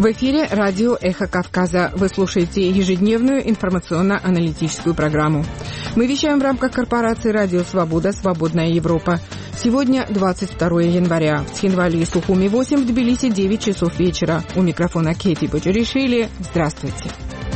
В эфире радио «Эхо Кавказа». Вы слушаете ежедневную информационно-аналитическую программу. Мы вещаем в рамках корпорации «Радио Свобода. Свободная Европа». Сегодня 22 января. В Цхинвале и Сухуми 8, в Тбилиси 9 часов вечера. У микрофона Кэти Бочаришвили. Здравствуйте.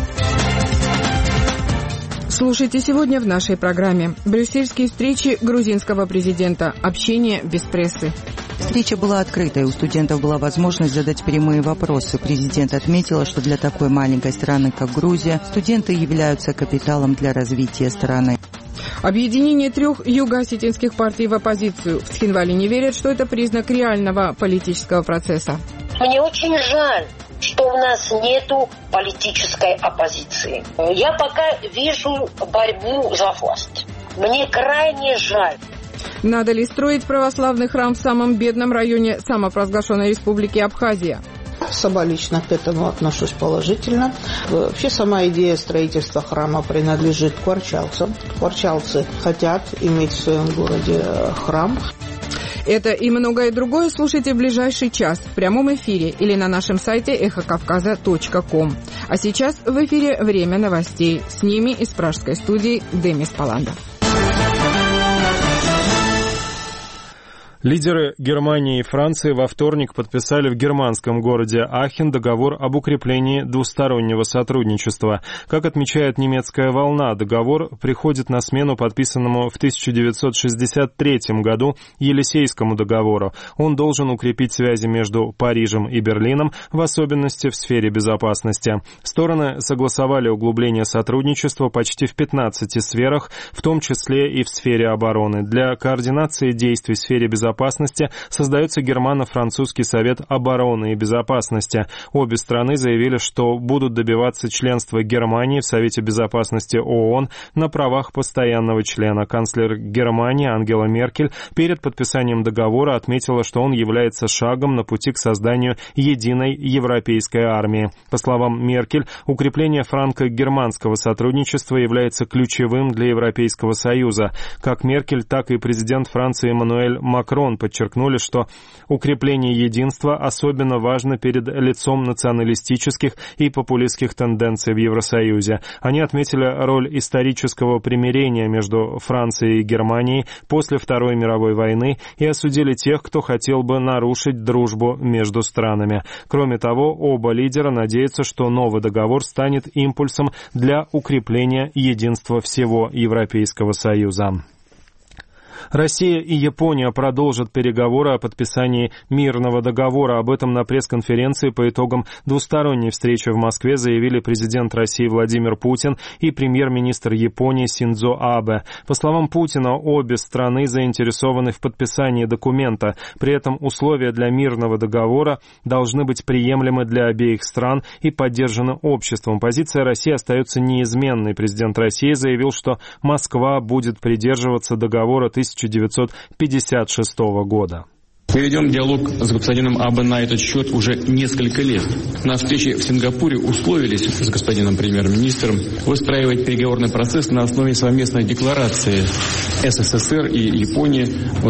Слушайте сегодня в нашей программе. Брюссельские встречи грузинского президента. Общение без прессы. Встреча была открытой, у студентов была возможность задать прямые вопросы. Президент отметила, что для такой маленькой страны, как Грузия, студенты являются капиталом для развития страны. Объединение 3 юго-осетинских партий в оппозицию. В Цхинвале не верят, что это признак реального политического процесса. Мне очень жаль, что у нас нету политической оппозиции. Я пока вижу борьбу за власть. Мне крайне жаль. Надо ли строить православный храм в самом бедном районе самопровозглашенной республики Абхазия? Сама лично к этому отношусь положительно. Вообще сама идея строительства храма принадлежит кварчалцам. Кварчалцы хотят иметь в своем городе храм. Это и многое другое слушайте в ближайший час в прямом эфире или на нашем сайте эхокавказа.ком. А сейчас в эфире «Время новостей». С ними из пражской студии Демис Паланда. Лидеры Германии и Франции во вторник подписали в германском городе Ахен договор об укреплении двустороннего сотрудничества. Как отмечает немецкая «Волна», договор приходит на смену подписанному в 1963 году Елисейскому договору. Он должен укрепить связи между Парижем и Берлином, в особенности в сфере безопасности. Стороны согласовали углубление сотрудничества почти в 15 сферах, в том числе и в сфере обороны. Для координации действий в сфере безопасности создается Германо-Французский совет обороны и безопасности. Обе страны заявили, что будут добиваться членства Германии в Совете безопасности ООН на правах постоянного члена. Канцлер Германии Ангела Меркель перед подписанием договора отметила, что он является шагом на пути к созданию единой европейской армии. По словам Меркель, укрепление франко-германского сотрудничества является ключевым для Европейского Союза. Как Меркель, так и президент Франции Эммануэль Макрон подчеркнули, что укрепление единства особенно важно перед лицом националистических и популистских тенденций в Евросоюзе. Они отметили роль исторического примирения между Францией и Германией после Второй мировой войны и осудили тех, кто хотел бы нарушить дружбу между странами. Кроме того, оба лидера надеются, что новый договор станет импульсом для укрепления единства всего Европейского Союза. Россия и Япония продолжат переговоры о подписании мирного договора. Об этом на пресс-конференции по итогам двусторонней встречи в Москве заявили президент России Владимир Путин и премьер-министр Японии Синдзо Абе. По словам Путина, обе страны заинтересованы в подписании документа. При этом условия для мирного договора должны быть приемлемы для обеих стран и поддержаны обществом. Позиция России остается неизменной. Президент России заявил, что Москва будет придерживаться договора 1956 года. Мы ведем диалог с господином Абе на этот счет уже несколько лет. На встрече в Сингапуре условились с господином премьер-министром выстраивать переговорный процесс на основе совместной декларации СССР и Японии от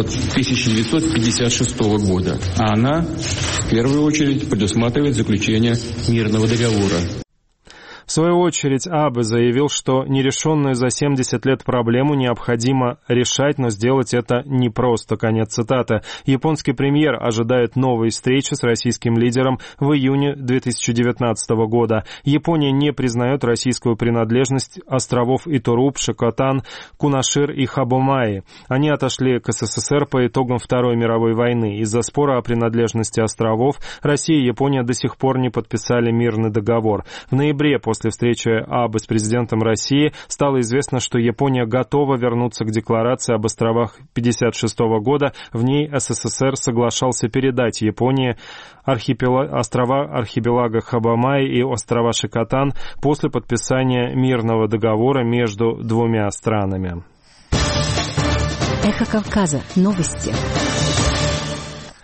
1956 года. А она, в первую очередь, предусматривает заключение мирного договора. В свою очередь, Абе заявил, что нерешенную за 70 лет проблему необходимо решать, но сделать это непросто. Конец цитаты. Японский премьер ожидает новой встречи с российским лидером в июне 2019 года. Япония не признает российскую принадлежность островов Итуруп, Шикотан, Кунашир и Хабомаи. Они отошли к СССР по итогам Второй мировой войны. Из-за спора о принадлежности островов Россия и Япония до сих пор не подписали мирный договор. В ноябре после встречи Абе с президентом России стало известно, что Япония готова вернуться к декларации об островах 1956 года. В ней СССР соглашался передать Японии острова архипелага Хабомаи и острова Шикотан после подписания мирного договора между двумя странами. Эхо Кавказа. Новости.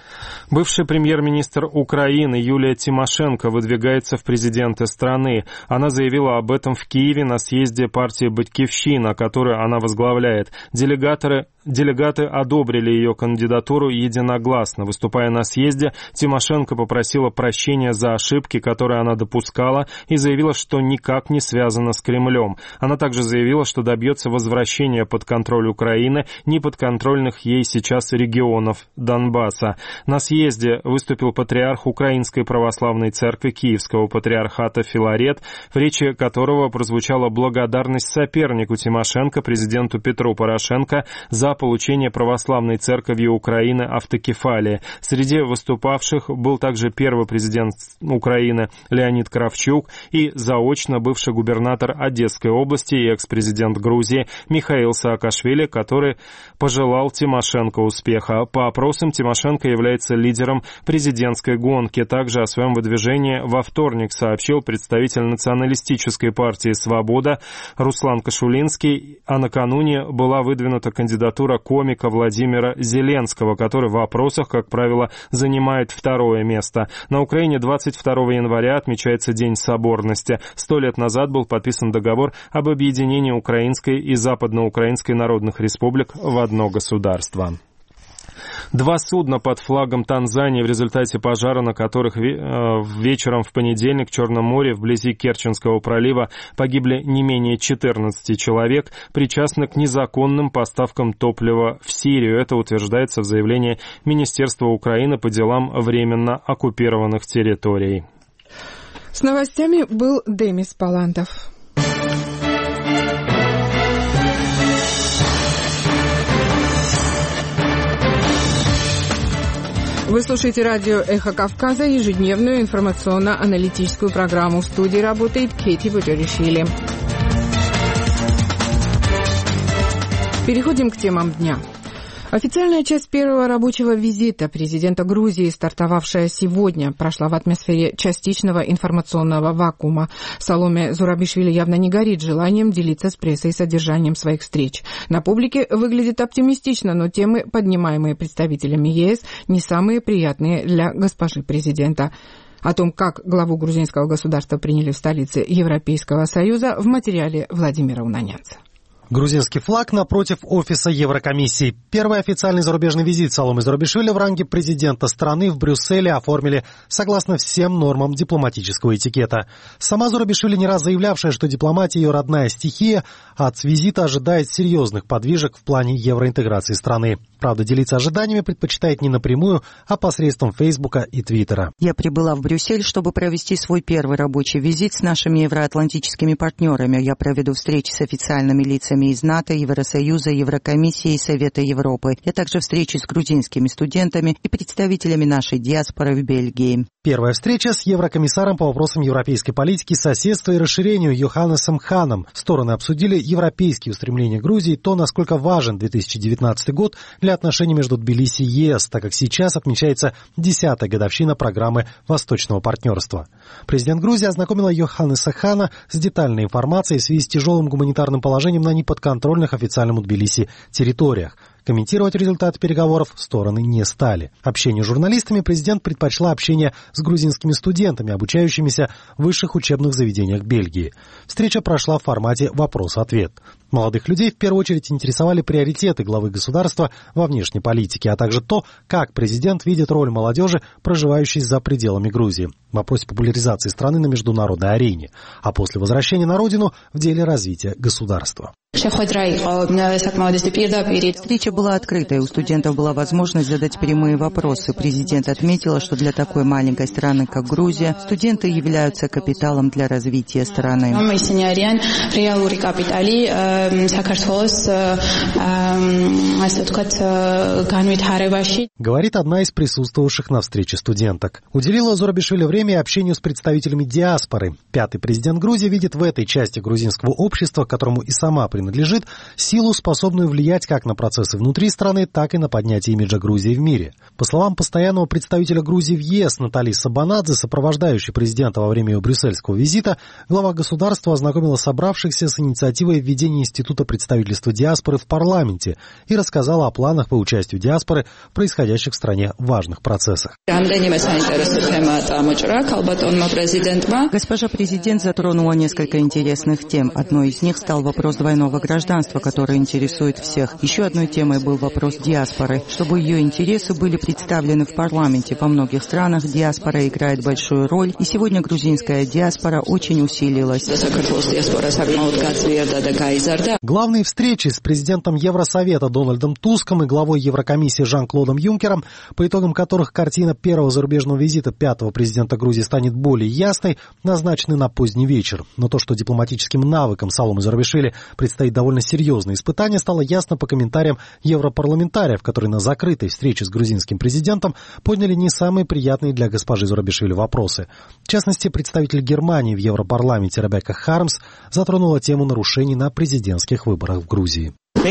Бывший премьер-министр Украины Юлия Тимошенко выдвигается в президенты страны. Она заявила об этом в Киеве на съезде партии «Батькивщина», которую она возглавляет. Делегаты одобрили ее кандидатуру единогласно. Выступая на съезде, Тимошенко попросила прощения за ошибки, которые она допускала, и заявила, что никак не связана с Кремлем. Она также заявила, что добьется возвращения под контроль Украины неподконтрольных ей сейчас регионов Донбасса. На съезде выступил патриарх Украинской православной церкви Киевского патриархата Филарет, в речи которого прозвучала благодарность сопернику Тимошенко, президенту Петру Порошенко, за получение православной церковью Украины автокефалии. Среди выступавших был также первый президент Украины Леонид Кравчук и заочно бывший губернатор Одесской области и экс-президент Грузии Михаил Саакашвили, который пожелал Тимошенко успеха. По опросам Тимошенко является лидером президентской гонки. Также о своем выдвижении во вторник сообщил представитель националистической партии «Свобода» Руслан Кашулинский, а накануне была выдвинута кандидатура комика Владимира Зеленского, который в опросах, как правило, занимает второе место. На Украине 22 января отмечается День соборности. 100 лет назад был подписан договор об объединении Украинской и Западноукраинской народных республик в одно государство. 2 судна под флагом Танзании, в результате пожара на которых вечером в понедельник в Черном море вблизи Керченского пролива погибли не менее 14 человек, причастны к незаконным поставкам топлива в Сирию. Это утверждается в заявлении Министерства Украины по делам временно оккупированных территорий. С новостями был Демис Палантов. Вы слушаете радио «Эхо Кавказа», ежедневную информационно-аналитическую программу. В студии работает Кэти Буджаришвили. Переходим к темам дня. Официальная часть первого рабочего визита президента Грузии, стартовавшая сегодня, прошла в атмосфере частичного информационного вакуума. Саломе Зурабишвили явно не горит желанием делиться с прессой содержанием своих встреч. На публике выглядит оптимистично, но темы, поднимаемые представителями ЕС, не самые приятные для госпожи президента. О том, как главу грузинского государства приняли в столице Европейского Союза, в материале Владимира Унанянца. Грузинский флаг напротив офиса Еврокомиссии. Первый официальный зарубежный визит Саломе Зурабишвили в ранге президента страны в Брюсселе оформили согласно всем нормам дипломатического этикета. Сама Зурабишвили, не раз заявлявшая, что дипломатия ее родная стихия, от визита ожидает серьезных подвижек в плане евроинтеграции страны. Правда, делиться ожиданиями предпочитает не напрямую, а посредством Фейсбука и Твиттера. Я прибыла в Брюссель, чтобы провести свой первый рабочий визит с нашими евроатлантическими партнерами. Я проведу встречи с официальными лицами из НАТО, Евросоюза, Еврокомиссии и Совета Европы. Я также встречусь с грузинскими студентами и представителями нашей диаспоры в Бельгии. Первая встреча с еврокомиссаром по вопросам европейской политики, соседства и расширению Йоханнесом Ханом. Стороны обсудили европейские устремления Грузии, то, насколько важен 2019 год для отношений между Тбилиси и ЕС, так как сейчас отмечается 10-я годовщина программы Восточного партнерства. Президент Грузии ознакомила Йоханнеса Хана с детальной информацией в связи с тяжелым гуманитарным положением на неподконтрольных официальному Тбилиси территориях. Комментировать результаты переговоров стороны не стали. Общению с журналистами президент предпочла общение с грузинскими студентами, обучающимися в высших учебных заведениях Бельгии. Встреча прошла в формате вопрос-ответ. Молодых людей в первую очередь интересовали приоритеты главы государства во внешней политике, а также то, как президент видит роль молодежи, проживающей за пределами Грузии, в вопросе популяризации страны на международной арене, а после возвращения на родину в деле развития государства. Встреча была открытой, у студентов была возможность задать прямые вопросы. Президент отметила, что для такой маленькой страны, как Грузия, студенты являются капиталом для развития страны. Говорит одна из присутствовавших на встрече студенток. Уделила Зурабишвили время и общению с представителями диаспоры. Пятый президент Грузии видит в этой части грузинского общества, к которому и сама принадлежит, силу, способную влиять как на процессы внутри страны, так и на поднятие имиджа Грузии в мире. По словам постоянного представителя Грузии в ЕС Натали Сабанадзе, сопровождающей президента во время его брюссельского визита, глава государства ознакомила собравшихся с инициативой введения Института представительства диаспоры в парламенте и рассказала о планах по участию диаспоры в происходящих в стране важных процессах. Госпожа президент затронула несколько интересных тем. Одной из них стал вопрос двойного гражданства, который интересует всех. Еще одной темой был вопрос диаспоры. Чтобы ее интересы были представлены в парламенте. Во многих странах диаспора играет большую роль, и сегодня грузинская диаспора очень усилилась. Главные встречи с президентом Евросовета Дональдом Туском и главой Еврокомиссии Жан-Клодом Юнкером, по итогам которых картина первого зарубежного визита пятого президента Грузии станет более ясной, назначены на поздний вечер. Но то, что дипломатическим навыкам Саломы Зурабишвили предстоит довольно серьезное испытание, стало ясно по комментариям европарламентариев, которые на закрытой встрече с грузинским президентом подняли не самые приятные для госпожи Зурабишвили вопросы. В частности, представитель Германии в Европарламенте Ребекка Хармс затронула тему нарушений на президентских выборах в Грузии.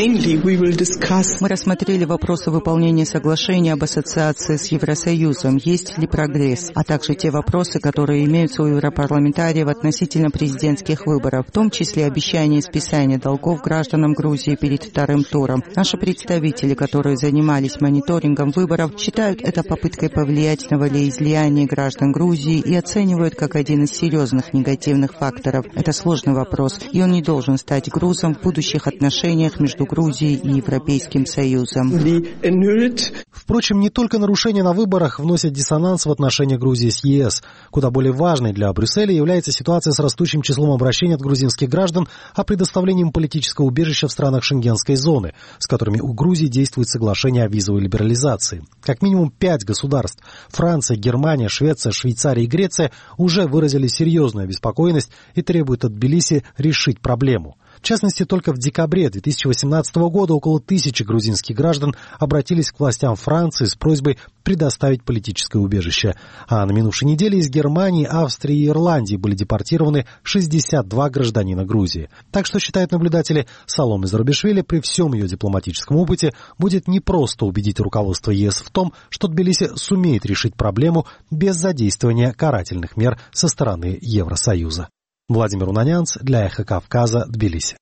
Мы рассмотрели вопросы выполнения соглашения об ассоциации с Евросоюзом, есть ли прогресс, а также те вопросы, которые имеются у европарламентариев относительно президентских выборов, в том числе обещание списания долгов гражданам Грузии перед вторым туром. Наши представители, которые занимались мониторингом выборов, считают это попыткой повлиять на волеизлияние граждан Грузии и оценивают как один из серьезных негативных факторов. Это сложный вопрос, и он не должен стать грузом в будущих отношениях между Грузией и Европейским Союзом. Впрочем, не только нарушения на выборах вносят диссонанс в отношения Грузии с ЕС. Куда более важной для Брюсселя является ситуация с растущим числом обращений от грузинских граждан о предоставлении им политического убежища в странах Шенгенской зоны, с которыми у Грузии действует соглашение о визовой либерализации. Как минимум 5 государств – Франция, Германия, Швеция, Швейцария и Греция – уже выразили серьезную обеспокоенность и требуют от Тбилиси решить проблему. В частности, только в декабре 2018 года около 1000 грузинских граждан обратились к властям Франции с просьбой предоставить политическое убежище. А на минувшей неделе из Германии, Австрии и Ирландии были депортированы 62 гражданина Грузии. Так что, считают наблюдатели, Саломе Зурабишвили при всем ее дипломатическом опыте будет непросто убедить руководство ЕС в том, что Тбилиси сумеет решить проблему без задействования карательных мер со стороны Евросоюза. Владимир Унанянц для Эхо Кавказа, Тбилиси.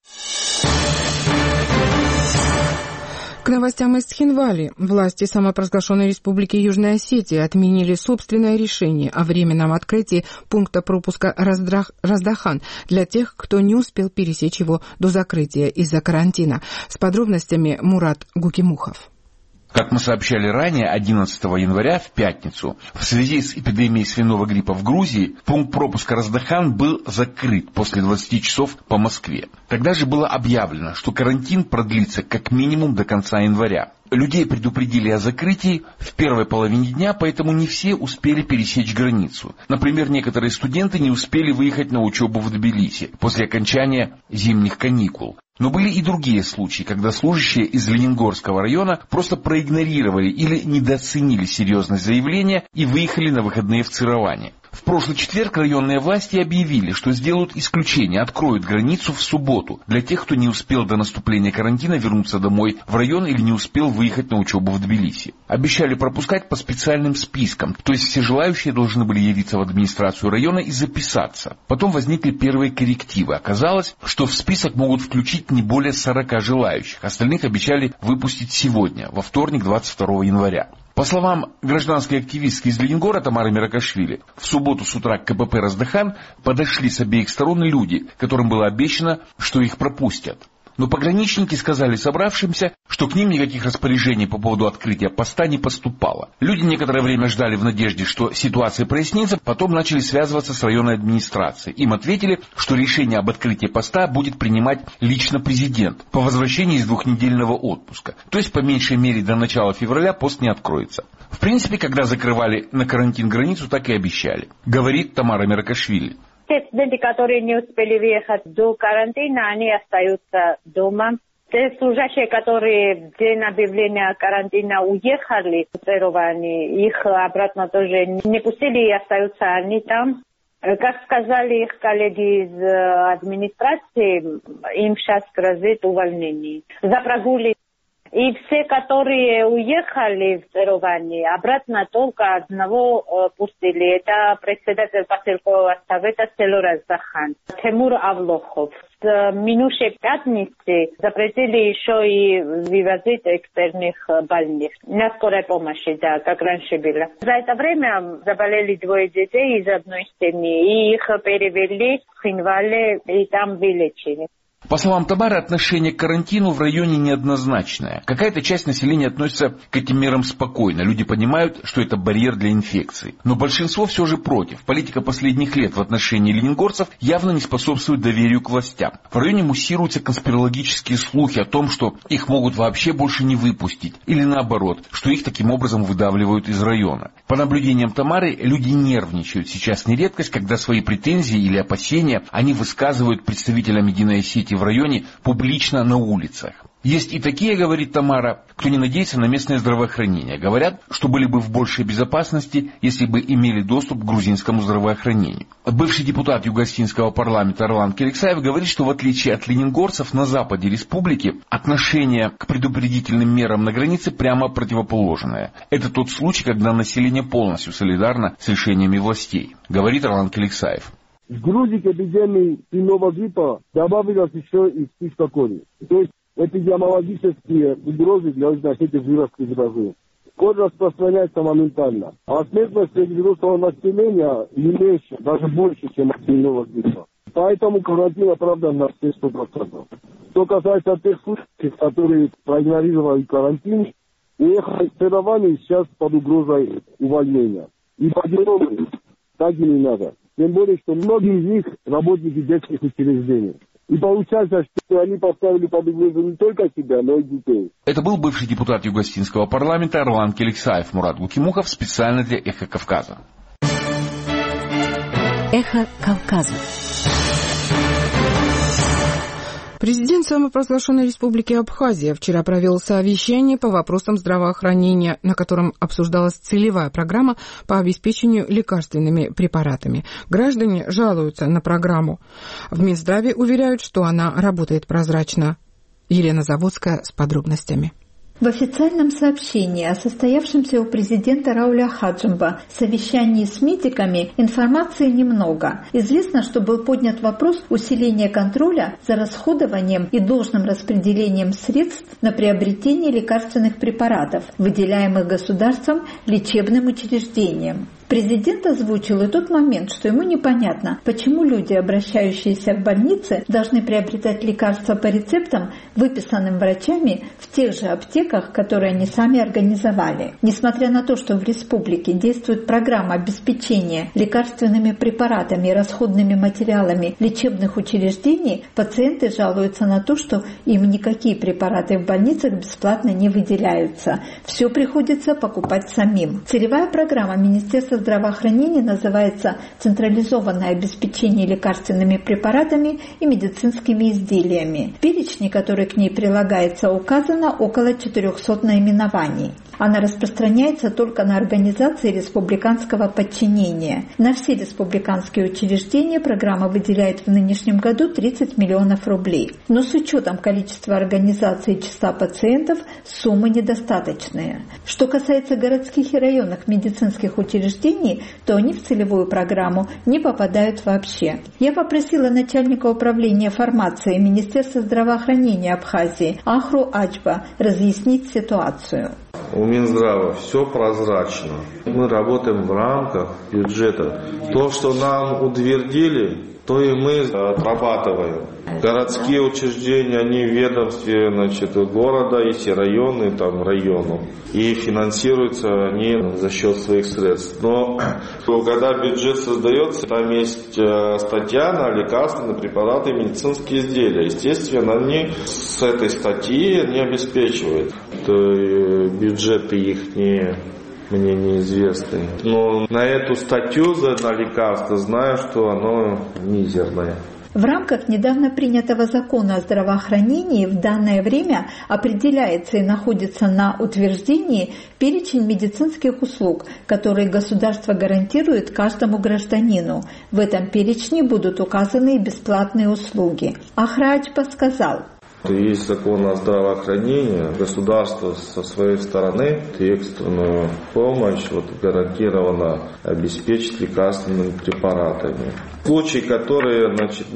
К новостям из Тхинвали. Власти самопровозглашенной республики Южной Осетии отменили собственное решение о временном открытии пункта пропуска Раздахан для тех, кто не успел пересечь его до закрытия из-за карантина. С подробностями Мурат Гукимухов. Как мы сообщали ранее, 11 января, в пятницу, в связи с эпидемией свиного гриппа в Грузии, пункт пропуска Раздахан был закрыт после 20 часов по Москве. Тогда же было объявлено, что карантин продлится как минимум до конца января. Людей предупредили о закрытии в первой половине дня, поэтому не все успели пересечь границу. Например, некоторые студенты не успели выехать на учебу в Тбилиси после окончания зимних каникул. Но были и другие случаи, когда служащие из Лениногорского района просто проигнорировали или недооценили серьезность заявления и выехали на выходные в Цироване. В прошлый четверг районные власти объявили, что сделают исключение, откроют границу в субботу для тех, кто не успел до наступления карантина вернуться домой в район или не успел выехать на учебу в Тбилиси. Обещали пропускать по специальным спискам, то есть все желающие должны были явиться в администрацию района и записаться. Потом возникли первые коррективы. Оказалось, что в список могут включить не более 40 желающих. Остальных обещали выпустить сегодня, во вторник, 22 января. По словам гражданской активистки из Лениногора Тамары Миракашвили, в субботу с утра к КПП Раздахан подошли с обеих сторон люди, которым было обещано, что их пропустят. Но пограничники сказали собравшимся, что к ним никаких распоряжений по поводу открытия поста не поступало. Люди некоторое время ждали в надежде, что ситуация прояснится, потом начали связываться с районной администрацией. Им ответили, что решение об открытии поста будет принимать лично президент по возвращении из двухнедельного отпуска. То есть, по меньшей мере, до начала февраля пост не откроется. В принципе, когда закрывали на карантин границу, так и обещали, говорит Тамара Миракашвили. Те студенты, которые не успели въехать до карантина, они остаются дома. Те служащие, которые в день объявления карантина уехали, их обратно тоже не пустили и остаются они там. Как сказали их коллеги из администрации, им сейчас грозит увольнение за прогулы. И все, которые уехали в Церовани, обратно только одного пустили. Это председатель поселкового совета село Раздахан, Тимур Авлохов. С минувшей пятницы запретили еще и вывозить экстерных больных. На скорой помощи, да, как раньше было. За это время заболели 2 детей из одной семьи. И их перевели в Хинвале и там вылечили. По словам Тамары, отношение к карантину в районе неоднозначное. Какая-то часть населения относится к этим мерам спокойно. Люди понимают, что это барьер для инфекции. Но большинство все же против. Политика последних лет в отношении лениногорцев явно не способствует доверию к властям. В районе муссируются конспирологические слухи о том, что их могут вообще больше не выпустить. Или наоборот, что их таким образом выдавливают из района. По наблюдениям Тамары, люди нервничают. Сейчас не редкость, когда свои претензии или опасения они высказывают представителям единой сети в районе публично на улицах. Есть и такие, говорит Тамара, кто не надеется на местное здравоохранение. Говорят, что были бы в большей безопасности, если бы имели доступ к грузинскому здравоохранению. Бывший депутат Югосинского парламента Орлан Келексаев говорит, что в отличие от лениногорцев на западе республики отношение к предупредительным мерам на границе прямо противоположное. Это тот случай, когда население полностью солидарно с решениями властей, говорит Орлан Келексаев. В Грузии к эпидемии свиного гриппа добавилось еще и списка кори. То есть эпидемиологические угрозы для этих вирусных заразы. Корь распространяется моментально. А смертность среди взрослого населения не меньше, даже больше, чем от свиного гриппа. Поэтому карантин оправдан на все 100%. Что касается тех случаев, которые проигнорировали карантин, уехали сейчас под угрозой увольнения. И по-деловому так и не надо. Тем более, что многие из них работники детских учреждений. И получается, что они поставили под угрозу не только себя, но и детей. Это был бывший депутат Югосинского парламента Орлан Келексаев. Мурат Гукимухов специально для «Эхо Кавказа». «Эхо Кавказа». Президент самопровозглашенной республики Абхазия вчера провел совещание по вопросам здравоохранения, на котором обсуждалась целевая программа по обеспечению лекарственными препаратами. Граждане жалуются на программу. В Минздраве уверяют, что она работает прозрачно. Елена Заводская с подробностями. В официальном сообщении о состоявшемся у президента Рауля Хаджимба совещании с медиками информации немного. Известно, что был поднят вопрос усиления контроля за расходованием и должным распределением средств на приобретение лекарственных препаратов, выделяемых государством лечебным учреждениям. Президент озвучил и тот момент, что ему непонятно, почему люди, обращающиеся в больницы, должны приобретать лекарства по рецептам, выписанным врачами, в тех же аптеках, которые они сами организовали. Несмотря на то, что в республике действует программа обеспечения лекарственными препаратами и расходными материалами лечебных учреждений, пациенты жалуются на то, что им никакие препараты в больницах бесплатно не выделяются. Все приходится покупать самим. Целевая программа Министерства здравоохранения называется «Централизованное обеспечение лекарственными препаратами и медицинскими изделиями». В перечне, который к ней прилагается, указано около 400 наименований. Она распространяется только на организации республиканского подчинения. На все республиканские учреждения программа выделяет в нынешнем году 30 миллионов рублей. Но с учетом количества организаций и числа пациентов суммы недостаточные. Что касается городских и районных медицинских учреждений, то они в целевую программу не попадают вообще. Я попросила начальника управления фармации Министерства здравоохранения Абхазии Ахру Ачба разъяснить ситуацию. У Минздрава все прозрачно. Мы работаем в рамках бюджета. То, что нам утвердили, то и мы отрабатываем. Городские учреждения, они в ведомстве города, и районы, районов. И финансируются они за счет своих средств. Но когда бюджет создается, там есть статья на лекарственные препараты и медицинские изделия. Естественно, они с этой статьи не обеспечивают. Бюджеты их мне неизвестны. Но на эту статью на лекарства знаю, что оно мизерное. В рамках недавно принятого закона о здравоохранении в данное время определяется и находится на утверждении перечень медицинских услуг, которые государство гарантирует каждому гражданину. В этом перечне будут указаны и бесплатные услуги. Ахра Ачба сказал: Есть закон о здравоохранении. Государство со своей стороны экстренную помощь гарантированно обеспечит лекарственными препаратами. Случаи, которые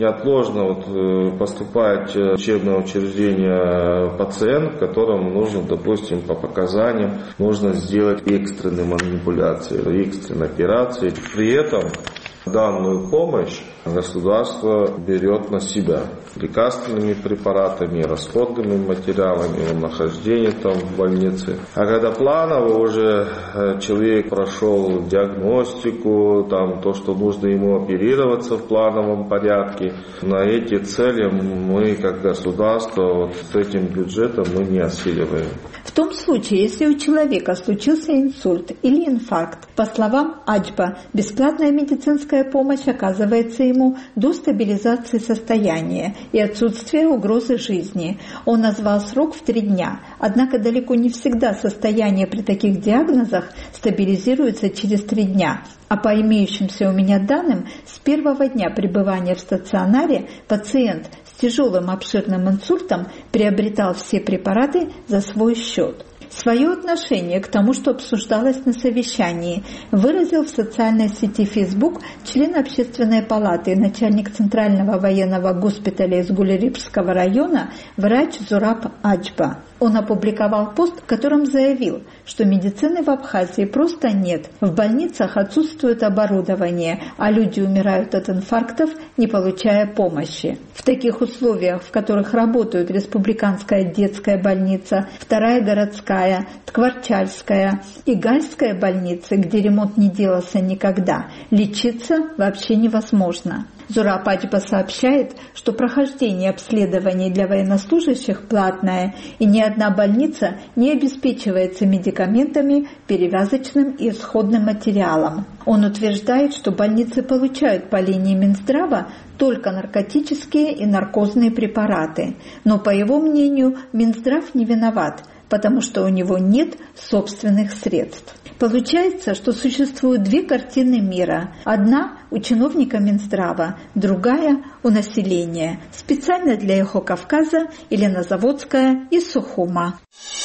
неотложно поступает в учебное учреждение пациент, которому нужно, допустим, по показаниям, нужно сделать экстренные манипуляции, экстренные операции. При этом данную помощь государство берет на себя лекарственными препаратами, расходными материалами, нахождение в больнице. А когда планово уже человек прошел диагностику, то, что нужно ему оперироваться в плановом порядке, на эти цели мы, как государство, с этим бюджетом мы не осиливаем. В том случае, если у человека случился инсульт или инфаркт, по словам Аджба, бесплатная медицинская помощь оказывается ему до стабилизации состояния и отсутствия угрозы жизни. Он назвал срок в 3 дня. Однако далеко не всегда состояние при таких диагнозах стабилизируется через 3 дня. А по имеющимся у меня данным, с первого дня пребывания в стационаре пациент с тяжелым обширным инсультом приобретал все препараты за свой счет. Свое отношение к тому, что обсуждалось на совещании, выразил в социальной сети Facebook член Общественной палаты и начальник Центрального военного госпиталя из Гулерипского района врач Зураб Аджба. Он опубликовал пост, в котором заявил, что медицины в Абхазии просто нет, в больницах отсутствует оборудование, а люди умирают от инфарктов, не получая помощи. В таких условиях, в которых работают Республиканская детская больница, 2-я городская, Ткварчальская и Гальская больницы, где ремонт не делался никогда, лечиться вообще невозможно. Зураб Аджба сообщает, что прохождение обследований для военнослужащих платное, и ни одна больница не обеспечивается медикаментами, перевязочным и исходным материалом. Он утверждает, что больницы получают по линии Минздрава только наркотические и наркозные препараты. Но, по его мнению, Минздрав не виноват, потому что у него нет собственных средств. Получается, что существуют 2 картины мира. Одна у чиновника Минздрава, другая у населения. Специально для Эхо Кавказа Елена Заводская из Сухума.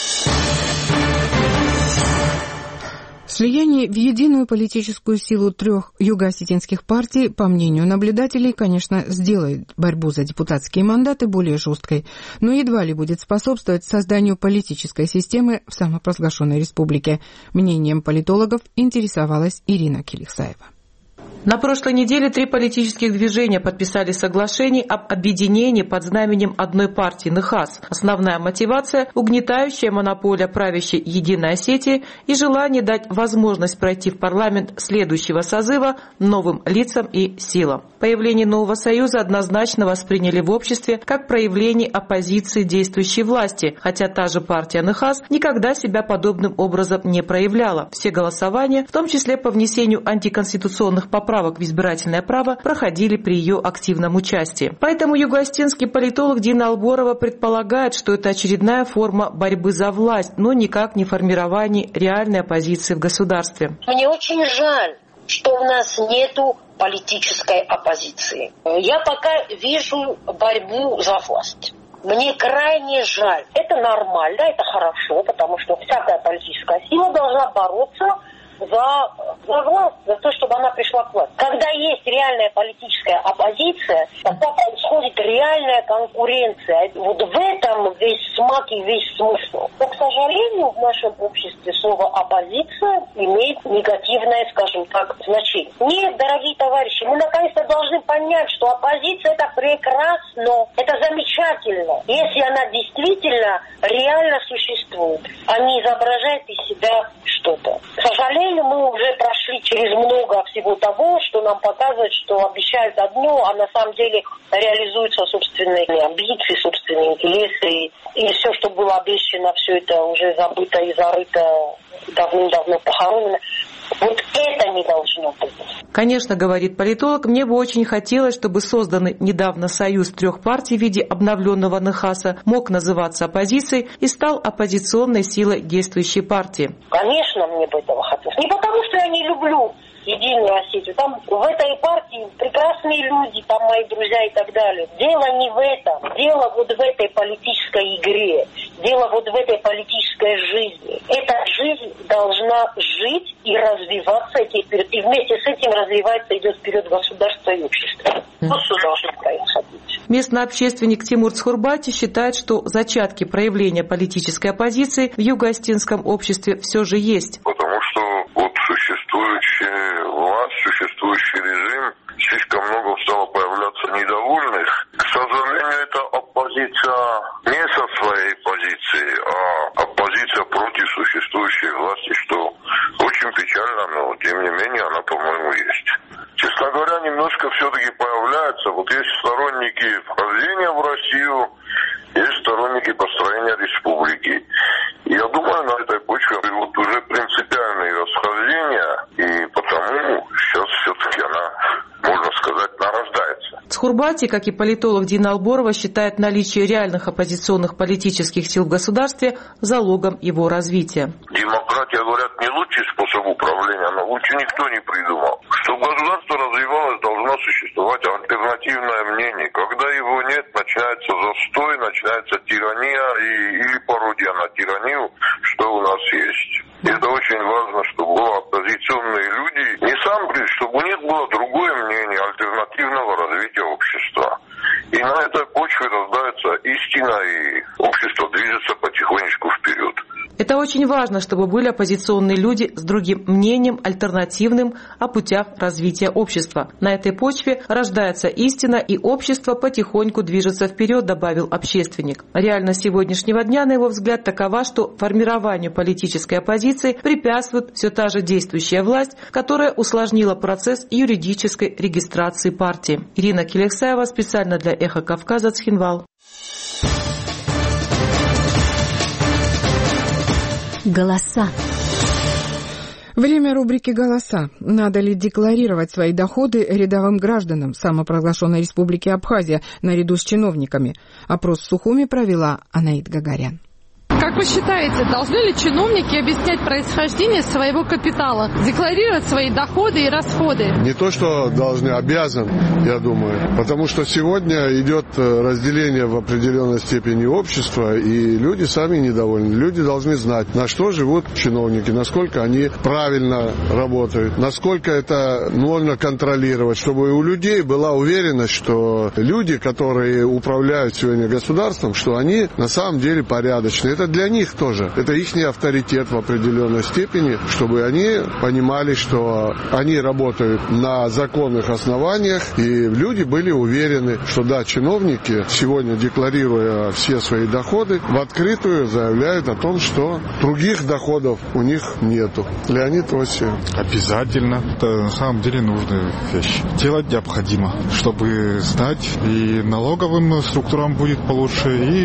Слияние в единую политическую силу 3 юго-осетинских партий, по мнению наблюдателей, конечно, сделает борьбу за депутатские мандаты более жесткой, но едва ли будет способствовать созданию политической системы в самопровозглашенной республике. Мнением политологов интересовалась Ирина Килихсаева. На прошлой неделе 3 политических движения подписали соглашение об объединении под знаменем одной партии НХАС. Основная мотивация – угнетающая монополия правящей Единой Осетии и желание дать возможность пройти в парламент следующего созыва новым лицам и силам. Появление нового союза однозначно восприняли в обществе как проявление оппозиции действующей власти, хотя та же партия НХАС никогда себя подобным образом не проявляла. Все голосования, в том числе по внесению антиконституционных поправок в избирательное право, проходили при ее активном участии. Поэтому юго-осетинский политолог Дина Алборова предполагает, что это очередная форма борьбы за власть, но никак не формирование реальной оппозиции в государстве. Мне очень жаль, что у нас нету политической оппозиции. Я пока вижу борьбу за власть. Мне крайне жаль. Это нормально, это хорошо, потому что всякая политическая сила должна бороться за власть, за то, чтобы она пришла к власти. Когда есть реальная политическая оппозиция, тогда происходит реальная конкуренция. Вот в этом весь смак и весь смысл. Но, к сожалению, в нашем обществе слово «оппозиция» имеет негативное, скажем так, значение. Нет, дорогие товарищи, мы наконец-то должны понять, что оппозиция – это прекрасно, это замечательно, если она действительно реально существует, а не изображает из себя что-то. К сожалению, мы уже прошли через много всего того, что нам показывает, что обещают одно, а на самом деле реализуются собственные амбиции, собственные интересы. И все, что было обещано, все это уже забыто и зарыто, давным-давно похоронено. Вот это не должно быть. Конечно, говорит политолог, мне бы очень хотелось, чтобы созданный недавно союз 3 партий в виде обновленного НХАСа мог называться оппозицией и стал оппозиционной силой действующей партии. Конечно, мне бы этого хотелось. Не потому, что я не люблю Единую Осетию. Там в этой партии прекрасные люди, там мои друзья и так далее. Дело не в этом. Дело вот в этой политической игре. Дело вот в этой политической жизни. Эта жизнь должна жить и развиваться, и вместе с этим развивается, идет вперед государство и общество. Вот что должно происходить. Местный общественник Тимур Цхурбати считает, что зачатки проявления политической оппозиции в юго-осетинском обществе все же есть. Потому что вот существующая власть, существующий режим, слишком много стало появляться недовольных. К сожалению, это оппозиция не со своей позиции, а оппозиция против существующей власти, что очень печально, но тем не менее она, по-моему, есть. Честно говоря, немножко все-таки появляется. Вот есть сторонники вхождения в Россию, есть сторонники построения республики. И я думаю, на этой почве вот уже принципиальные расхождения, и потому сейчас все-таки она, можно сказать, нарождается. Цхурбати, как и политолог Дина Алборова, считает наличие реальных оппозиционных политических сил в государстве залогом его развития. Демократия, говорят, не лучший способ управления, но лучше никто не придумал. Чтобы государство развивалось, должно существовать альтернативное мнение. Когда его нет, начинается застой, начинается тирания или пародия на тиранию, что у нас есть. И это очень важно, чтобы были оппозиционные люди. Не сам, чтобы у них было другое мнение альтернативного развития общества. И на этой почве рождается истина, и общество движется потихонечку вперед. Это очень важно, чтобы были оппозиционные люди с другим мнением, альтернативным о путях развития общества. На этой почве рождается истина, и общество потихоньку движется вперед, добавил общественник. Реальность сегодняшнего дня, на его взгляд, такова, что формированию политической оппозиции препятствует все та же действующая власть, которая усложнила процесс юридической регистрации партии. Ирина Келексаева специально для «Эхо Кавказа», Цхинвал. Голоса. Время рубрики «Голоса». Надо ли декларировать свои доходы рядовым гражданам самопровозглашенной республики Абхазия наряду с чиновниками? Опрос в Сухуми провела Анаит Гагарян. Как вы считаете, должны ли чиновники объяснять происхождение своего капитала, декларировать свои доходы и расходы? Не то, что должны, обязан, я думаю. Потому что сегодня идет разделение в определенной степени общества, и люди сами недовольны. Люди должны знать, на что живут чиновники, насколько они правильно работают, насколько это можно контролировать, чтобы у людей была уверенность, что люди, которые управляют сегодня государством, что они на самом деле порядочные. Это для них тоже. Это их авторитет в определенной степени, чтобы они понимали, что они работают на законных основаниях, и люди были уверены, что да, чиновники сегодня, декларируя все свои доходы, в открытую заявляют о том, что других доходов у них нету. Леонид Осиев. Обязательно. Это на самом деле нужная вещь. Делать необходимо, чтобы знать, и налоговым структурам будет получше,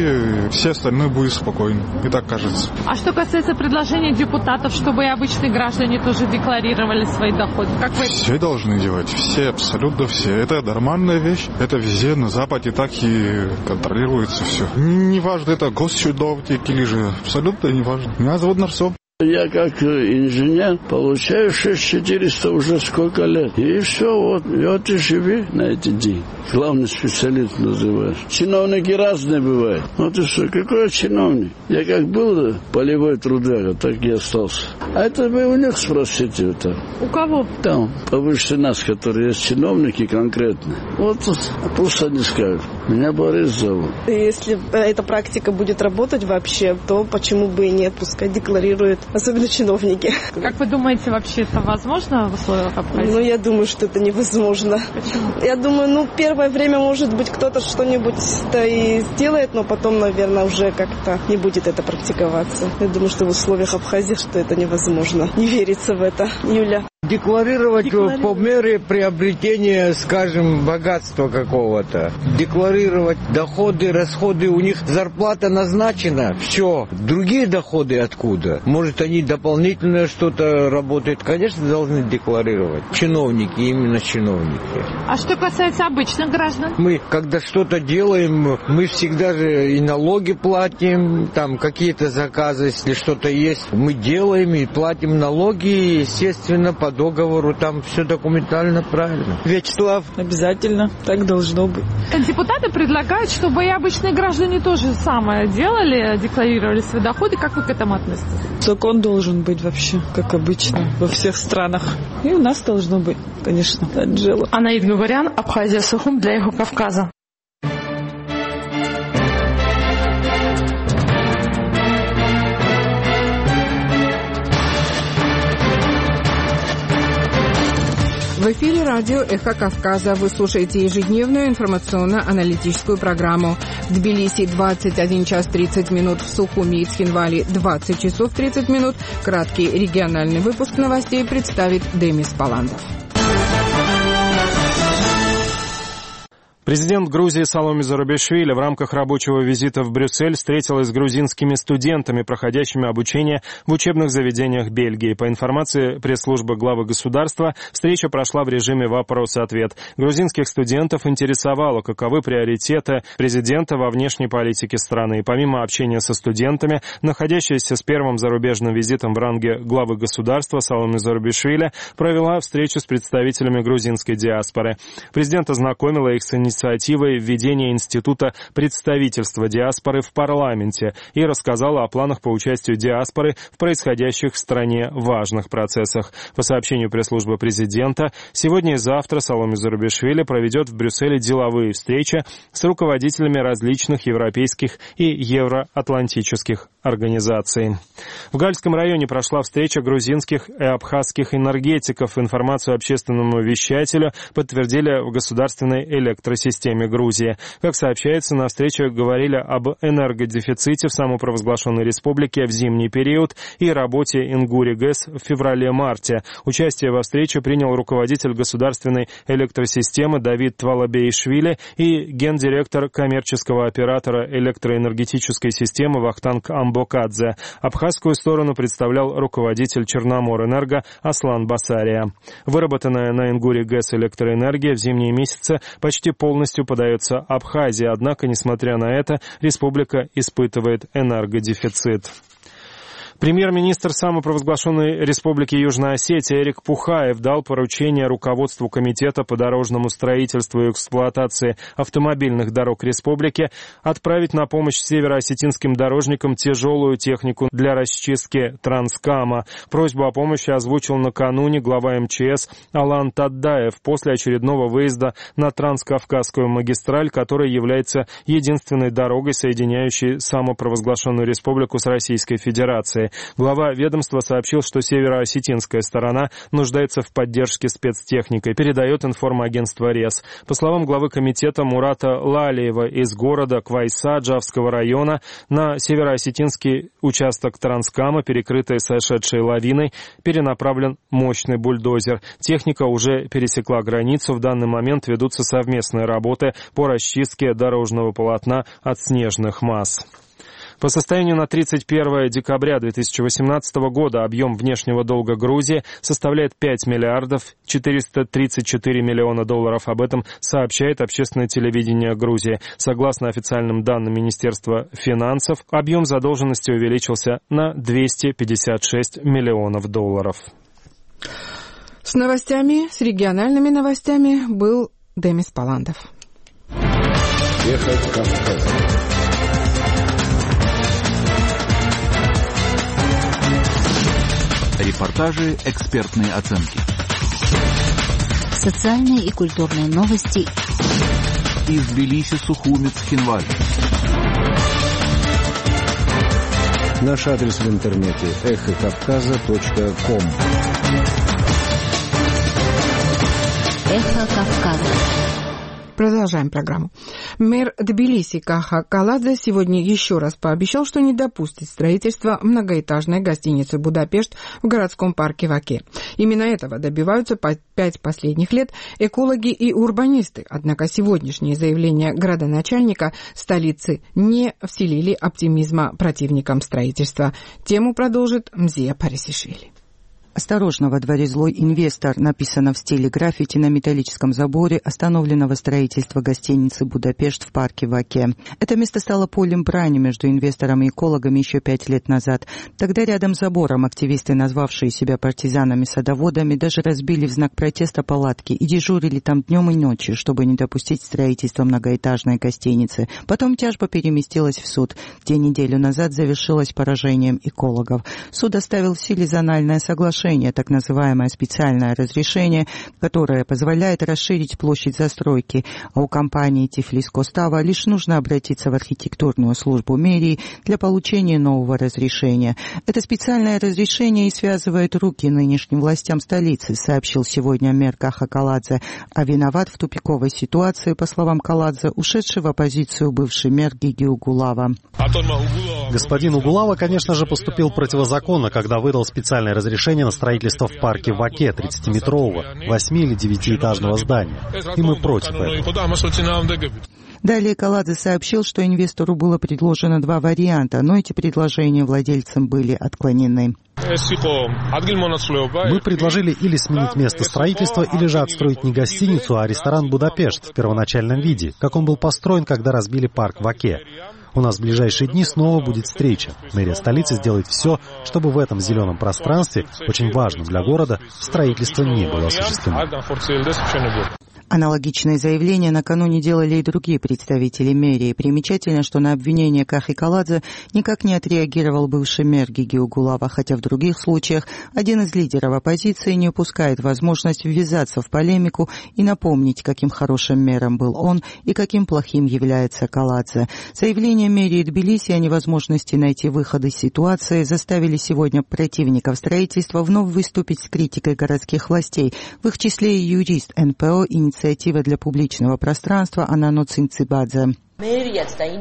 и все остальное будет спокойно. И так кажется. А что касается предложения депутатов, чтобы и обычные граждане тоже декларировали свои доходы? Как вы... Все должны делать. Все, абсолютно все. Это нормальная вещь. Это везде на Западе так и контролируется все. Неважно, это госчиновник или же. Абсолютно неважно. Меня зовут Нарсо. Я как инженер получаю 6400 уже сколько лет. И все, вот и живи на эти деньги. Главный специалист называешь. Чиновники разные бывают. Вот и что, какой чиновник? Я как был полевой трудяга, так и остался. А это вы у них спросите. Это. У кого? Там, повыше нас, которые есть чиновники конкретно. Вот пусть они скажут. Меня Борис зовут. Если эта практика будет работать вообще, то почему бы и нет? Пускай декларируют. Особенно чиновники. Как вы думаете, вообще это возможно в условиях Абхазии? Ну, я думаю, что это невозможно. Почему? Я думаю, первое время, может быть, кто-то что-нибудь-то и сделает, но потом, наверное, уже как-то не будет это практиковаться. Я думаю, что в условиях Абхазии, что это невозможно. Не верится в это. Юля. Декларировать по мере приобретения, скажем, богатства какого-то. Декларировать декларировать доходы, расходы, у них зарплата назначена, все. Другие доходы откуда? Может, они дополнительное что-то работают? Конечно, должны декларировать. Чиновники, именно чиновники. А что касается обычных граждан? Мы, когда что-то делаем, мы всегда же и налоги платим, там какие-то заказы, если что-то есть, мы делаем и платим налоги, естественно, по договору, там все документально правильно. Вячеслав? Обязательно, так должно быть. Депутаты предлагают, чтобы и обычные граждане тоже самое делали, декларировали свои доходы. Как вы к этому относитесь? Закон должен быть вообще, как обычно, во всех странах. И у нас должно быть, конечно, Анжела. Анаид Гугарян, Абхазия, Сухум для Эхо Кавказа. В эфире радио «Эхо Кавказа». Вы слушаете ежедневную информационно-аналитическую программу. В Тбилиси 21 час 30 минут, в Сухуми и Цхинвали 20 часов 30 минут. Краткий региональный выпуск новостей представит Демис Паландов. Президент Грузии Саломе Зурабишвили в рамках рабочего визита в Брюссель встретилась с грузинскими студентами, проходящими обучение в учебных заведениях Бельгии. По информации пресс-службы главы государства, встреча прошла в режиме вопрос-ответ. Грузинских студентов интересовало, каковы приоритеты президента во внешней политике страны. И помимо общения со студентами, находящаяся с первым зарубежным визитом в ранге главы государства Саломе Зурабишвили провела встречу с представителями грузинской диаспоры. Президент ознакомила их с инициативой введения института представительства диаспоры в парламенте и рассказала о планах по участию диаспоры в происходящих в стране важных процессах. По сообщению пресс-службы президента, сегодня и завтра Саломе Зурабишвили проведет в Брюсселе деловые встречи с руководителями различных европейских и евроатлантических организаций. В Гальском районе прошла встреча грузинских и абхазских энергетиков. Информацию общественному вещателю подтвердили в государственной электросистеме Грузии. Как сообщается, на встрече говорили об энергодефиците в самопровозглашенной республике в зимний период и работе Ингури ГЭС в феврале-марте. Участие во встрече принял руководитель государственной электросистемы Давид Твалабеишвили и гендиректор коммерческого оператора электроэнергетической системы Вахтанг Амбокадзе. Абхазскую сторону представлял руководитель Черноморэнерго Аслан Басария. Выработанная на Ингури ГЭС электроэнергия в зимние месяцы почти полностью подается Абхазии, однако, несмотря на это, республика испытывает энергодефицит. Премьер-министр самопровозглашенной Республики Южная Осетия Эрик Пухаев дал поручение руководству Комитета по дорожному строительству и эксплуатации автомобильных дорог республики отправить на помощь североосетинским дорожникам тяжелую технику для расчистки Транскама. Просьбу о помощи озвучил накануне глава МЧС Алан Таддаев после очередного выезда на Транскавказскую магистраль, которая является единственной дорогой, соединяющей самопровозглашенную республику с Российской Федерацией. Глава ведомства сообщил, что североосетинская сторона нуждается в поддержке спецтехникой, передает информагентство РЕС. По словам главы комитета Мурата Лалиева, из города Квайса Джавского района на североосетинский участок Транскама, перекрытый сошедшей лавиной, перенаправлен мощный бульдозер. Техника уже пересекла границу. В данный момент ведутся совместные работы по расчистке дорожного полотна от снежных масс. По состоянию на 31 декабря 2018 года объем внешнего долга Грузии составляет 5 миллиардов 434 миллиона долларов. Об этом сообщает общественное телевидение Грузии. Согласно официальным данным Министерства финансов, объем задолженности увеличился на 256 миллионов долларов. С новостями, с региональными новостями был Демис Паландов. Эхо Кавказа. Репортажи, экспертные оценки. Социальные и культурные новости. Из Тбилиси, Сухуми, Цхинвали. Наш адрес в интернете эхокавказа.ком. Эхо Кавказа. Продолжаем программу. Мэр Тбилиси Каха Каладзе сегодня еще раз пообещал, что не допустит строительства многоэтажной гостиницы «Будапешт» в городском парке Ваке. Именно этого добиваются 5 последних лет экологи и урбанисты. Однако сегодняшние заявления градоначальника столицы не вселили оптимизма противникам строительства. Тему продолжит Мзия Парисишвили. «Осторожно, во дворе злой инвестор» написано в стиле граффити на металлическом заборе остановленного строительства гостиницы «Будапешт» в парке Ваке. Это место стало полем брани между инвестором и экологами еще 5 лет назад. Тогда рядом с забором активисты, назвавшие себя партизанами-садоводами, даже разбили в знак протеста палатки и дежурили там днем и ночью, чтобы не допустить строительства многоэтажной гостиницы. Потом тяжба переместилась в суд, где неделю назад завершилась поражением экологов. Суд оставил в силе зональное соглашение, так называемое специальное разрешение, которое позволяет расширить площадь застройки, а у компании Тифлис-Костава лишь нужно обратиться в архитектурную службу мэрии для получения нового разрешения. Это специальное разрешение и связывает руки нынешним властям столицы, сообщил сегодня мэр Каха Каладзе, а виноват в тупиковой ситуации, по словам Каладзе, ушедший в оппозицию бывший мэр Гиги Угулава. Господин Угулава, конечно же, поступил противозаконно, когда выдал специальное разрешение на строительство в парке Ваке 30-метрового, 8- или 9-этажного здания. И мы против этого. Далее Каладзе сообщил, что инвестору было предложено 2 варианта, но эти предложения владельцам были отклонены. Мы предложили или сменить место строительства, или же отстроить не гостиницу, а ресторан «Будапешт» в первоначальном виде, как он был построен, когда разбили парк Ваке. У нас в ближайшие дни снова будет встреча. Мэрия столицы сделает все, чтобы в этом зеленом пространстве, очень важном для города, строительство не было осуществлено. Аналогичные заявления накануне делали и другие представители мэрии. Примечательно, что на обвинение Кахи Каладзе никак не отреагировал бывший мэр Гиги Угулава, хотя в других случаях один из лидеров оппозиции не упускает возможность ввязаться в полемику и напомнить, каким хорошим мэром был он и каким плохим является Каладзе. Заявление мэрии Тбилиси о невозможности найти выход из ситуации заставили сегодня противников строительства вновь выступить с критикой городских властей, в их числе и юрист НПО «Инициатива для публичного пространства» Анано Цинцибадзе. Мэрия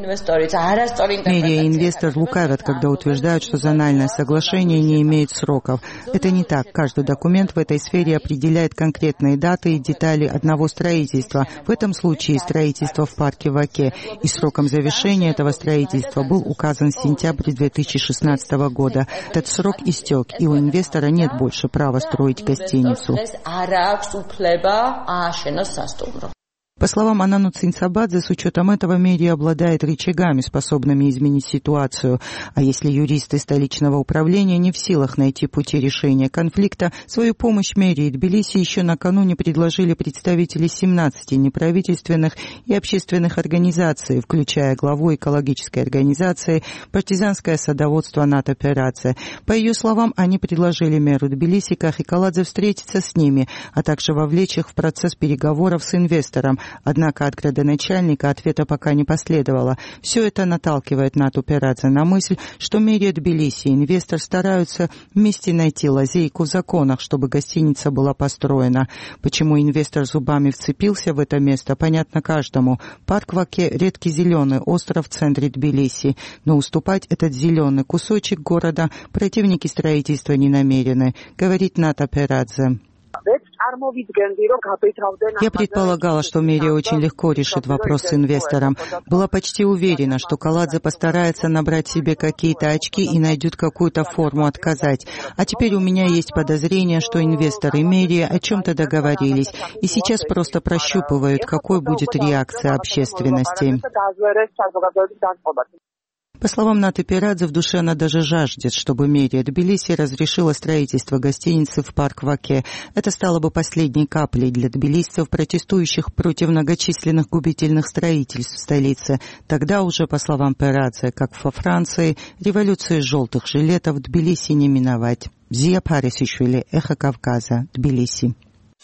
и инвестор лукавят, когда утверждают, что зональное соглашение не имеет сроков. Это не так. Каждый документ в этой сфере определяет конкретные даты и детали одного строительства. В этом случае строительство в парке Ваке. И сроком завершения этого строительства был указан сентябрь 2016 года. Этот срок истек, и у инвестора нет больше права строить гостиницу. По словам Анано Цинцибадзе, с учетом этого мэрия обладает рычагами, способными изменить ситуацию. А если юристы столичного управления не в силах найти пути решения конфликта, свою помощь мэрии Тбилиси еще накануне предложили представители 17 неправительственных и общественных организаций, включая главу экологической организации «Партизанское садоводство НАТО Операция». По ее словам, они предложили мэру Тбилиси Кахи Каладзе встретиться с ними, а также вовлечь их в процесс переговоров с инвестором. Однако от градоначальника ответа пока не последовало. Все это наталкивает НАТО Операция на мысль, что мэрия Тбилиси и инвестор стараются вместе найти лазейку в законах, чтобы гостиница была построена. Почему инвестор зубами вцепился в это место, понятно каждому. Парк Ваке — редкий зеленый остров в центре Тбилиси, но уступать этот зеленый кусочек города противники строительства не намерены, говорит НАТО Операция. Я предполагала, что мэрия очень легко решит вопрос с инвестором. Была почти уверена, что Каладзе постарается набрать себе какие-то очки и найдет какую-то форму отказать. А теперь у меня есть подозрение, что инвестор и мэрия о чем-то договорились, и сейчас просто прощупывают, какой будет реакция общественности. По словам Наты Пирадзе, в душе она даже жаждет, чтобы мэрия Тбилиси разрешила строительство гостиницы в парк Ваке. Это стало бы последней каплей для тбилисцев, протестующих против многочисленных губительных строительств в столице. Тогда уже, по словам Пирадзе, как во Франции, революции желтых жилетов в Тбилиси не миновать. Мзия Парисишвили, Эхо Кавказа, Тбилиси.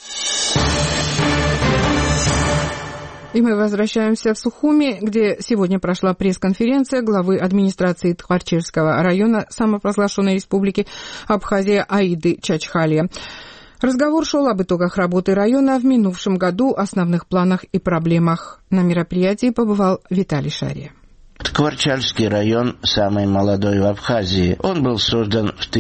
И мы возвращаемся в Сухуми, где сегодня прошла пресс-конференция главы администрации Тхварчерского района самопровозглашенной республики Абхазия Аиды Чачхалия. Разговор шел об итогах работы района в минувшем году, основных планах и проблемах. На мероприятии побывал Виталий Шария. Ткварчальский район самый молодой в Абхазии. Он был создан в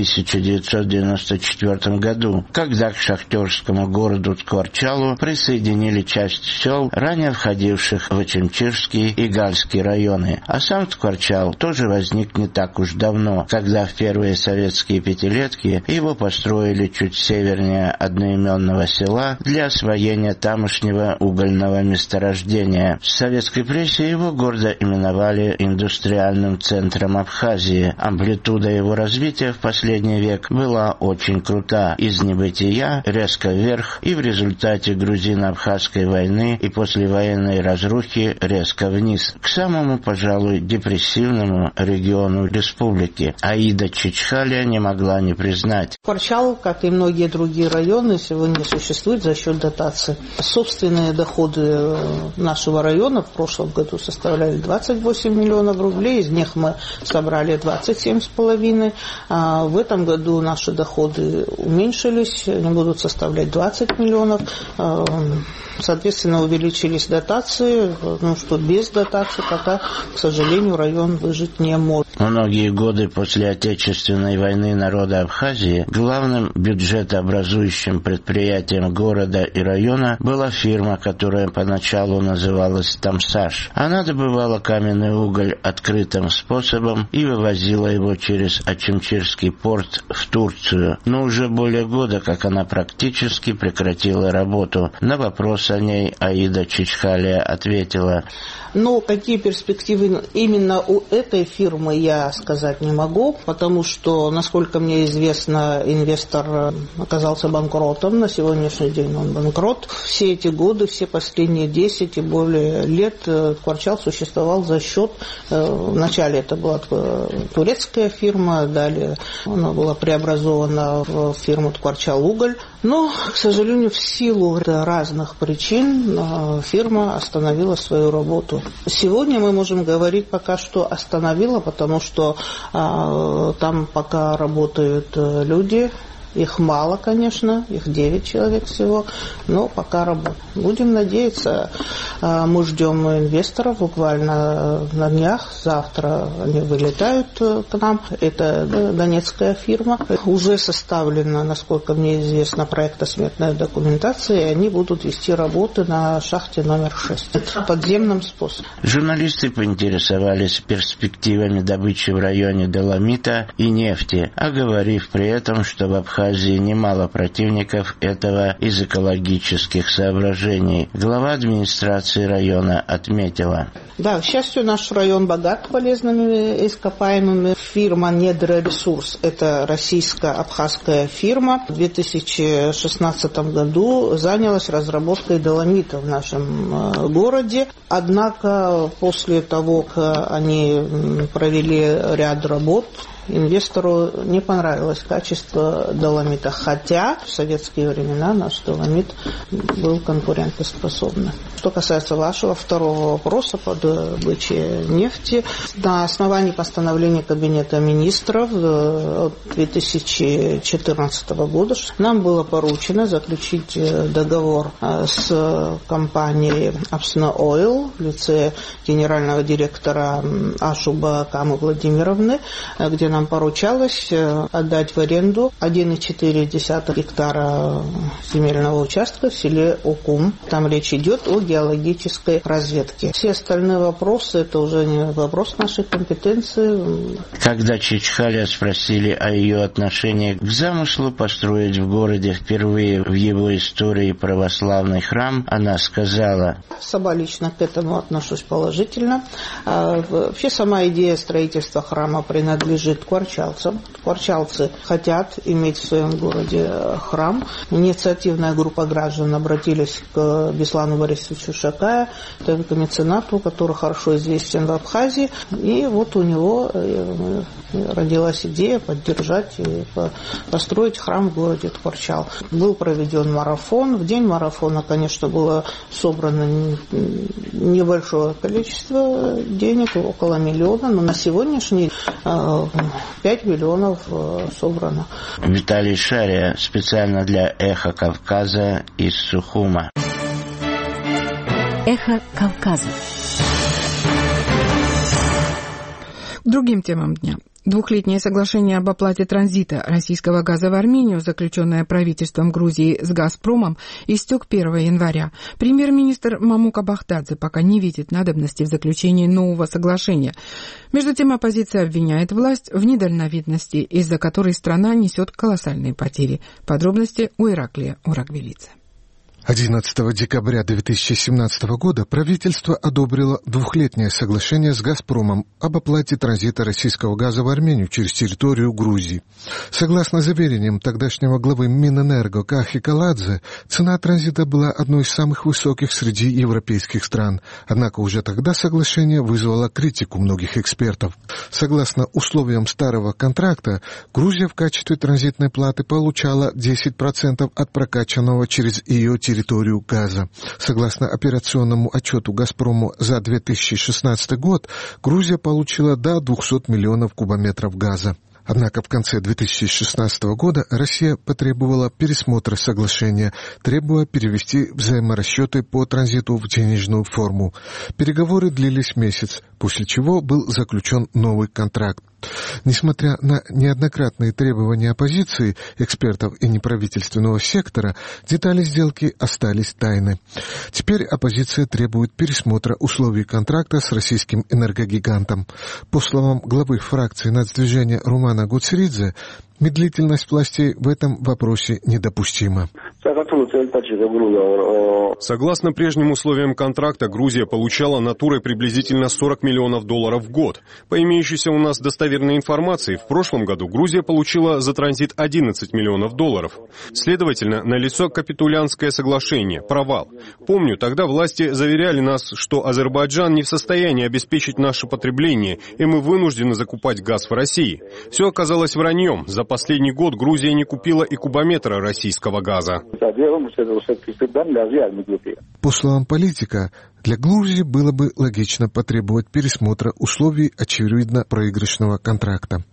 1994 году, когда к шахтерскому городу Ткварчалу присоединили часть сел, ранее входивших в Очимчирский и Гальский районы. А сам Ткварчал тоже возник не так уж давно, когда в первые советские пятилетки его построили чуть севернее одноименного села для освоения тамошнего угольного месторождения. В советской прессе его гордо именовали индустриальным центром Абхазии. Амплитуда его развития в последний век была очень крута. Из небытия резко вверх, и в результате грузино-абхазской войны и послевоенной разрухи резко вниз, к самому, пожалуй, депрессивному региону республики. Аида Чичхалия не могла не признать. Ткварчал, как и многие другие районы, сегодня существует за счет дотаций. Собственные доходы нашего района в прошлом году составляли 28 миллионов рублей, из них мы собрали 27,5. В этом году наши доходы уменьшились, они будут составлять 20 миллионов. Соответственно, увеличились дотации, что без дотаций пока, к сожалению, район выжить не может. Многие годы после Отечественной войны народа Абхазии главным бюджетообразующим предприятием города и района была фирма, которая поначалу называлась «Тамсаш». Она добывала каменный уголь открытым способом и вывозила его через Очимчирский порт в Турцию. Но уже более года, как она практически прекратила работу. На вопрос о ней Аида Чичхалия ответила: Но какие перспективы именно у этой фирмы, я сказать не могу, потому что, насколько мне известно, инвестор оказался банкротом. На сегодняшний день он банкрот. Все эти годы, все последние 10 и более лет Ткварчал существовал за счет... Вначале это была турецкая фирма, далее она была преобразована в фирму Ткварчал Уголь. Но, к сожалению, в силу разных причин фирма остановила свою работу. Сегодня мы можем говорить пока что остановила, потому что там пока работают люди. Их мало, конечно, их 9 человек всего, но пока работают. Будем надеяться, мы ждем инвесторов буквально на днях. Завтра они вылетают к нам. Это донецкая фирма. Уже составлена, насколько мне известно, проектно-сметная документация, и они будут вести работы на шахте номер 6 подземным способом. Журналисты поинтересовались перспективами добычи в районе доломита и нефти, оговорив при этом, что в Абхазии немало противников этого из экологических соображений. Глава администрации района отметила: Да, к счастью, наш район богат полезными ископаемыми. Фирма «Недроресурс» – это российско-абхазская фирма. В 2016 году занялась разработкой доломита в нашем городе. Однако после того, как они провели ряд работ, инвестору не понравилось качество доломита, хотя в советские времена наш доломит был конкурентоспособным. Что касается вашего второго вопроса по добыче нефти, на основании постановления Кабинета министров 2014 года нам было поручено заключить договор с компанией Апсна Ойл в лице генерального директора Ашуба Камы Владимировны, где нам поручалось отдать в аренду 1,4 гектара земельного участка в селе Укум. Там речь идет о геологической разведке. Все остальные вопросы – это уже не вопрос нашей компетенции. Когда Чичхалия спросили о ее отношении к замыслу построить в городе впервые в его истории православный храм, она сказала: Сама лично к этому отношусь положительно. Вообще сама идея строительства храма принадлежит ткварчалцам. Ткварчалцы хотят иметь в своем городе храм. Инициативная группа граждан обратились к Беслану Борисовичу Шакая, к меценату, который хорошо известен в Абхазии. И вот у него родилась идея поддержать и построить храм в городе Ткварчал. Был проведен марафон. В день марафона, конечно, было собрано небольшое количество денег, около 1 миллиона, но на сегодняшний 5 миллионов собрано. Виталий Шария специально для «Эхо Кавказа» из Сухума. Эхо Кавказа. К другим темам дня. Двухлетнее соглашение об оплате транзита российского газа в Армению, заключенное правительством Грузии с «Газпромом», истек 1 января. Премьер-министр Мамука Бахтадзе пока не видит надобности в заключении нового соглашения. Между тем, оппозиция обвиняет власть в недальновидности, из-за которой страна несет колоссальные потери. Подробности у Ираклия Урагвелидзе. 11 декабря 2017 года правительство одобрило двухлетнее соглашение с «Газпромом» об оплате транзита российского газа в Армению через территорию Грузии. Согласно заверениям тогдашнего главы Минэнерго Кахи Каладзе, цена транзита была одной из самых высоких среди европейских стран. Однако уже тогда соглашение вызвало критику многих экспертов. Согласно условиям старого контракта, Грузия в качестве транзитной платы получала 10% от прокачанного через ее территорию газа. Согласно операционному отчету «Газпрому» за 2016 год, Грузия получила до 200 миллионов кубометров газа. Однако в конце 2016 года Россия потребовала пересмотра соглашения, требуя перевести взаиморасчеты по транзиту в денежную форму. Переговоры длились месяц, после чего был заключен новый контракт. Несмотря на неоднократные требования оппозиции, экспертов и неправительственного сектора, детали сделки остались тайны. Теперь оппозиция требует пересмотра условий контракта с российским энергогигантом. По словам главы фракции нацдвижения Румана Гуцеридзе, медлительность властей в этом вопросе недопустима. Согласно прежним условиям контракта, Грузия получала натурой приблизительно $40 миллионов в год. По имеющейся у нас достоверной информации, в прошлом году Грузия получила за транзит $11 миллионов. Следовательно, налицо капитулянское соглашение, провал. Помню, тогда власти заверяли нас, что Азербайджан не в состоянии обеспечить наше потребление, и мы вынуждены закупать газ в России. Все оказалось враньем. За последний год Грузия не купила и кубометра российского газа. По словам политика, для Грузии было бы логично потребовать пересмотра условий очевидно проигрышного контракта.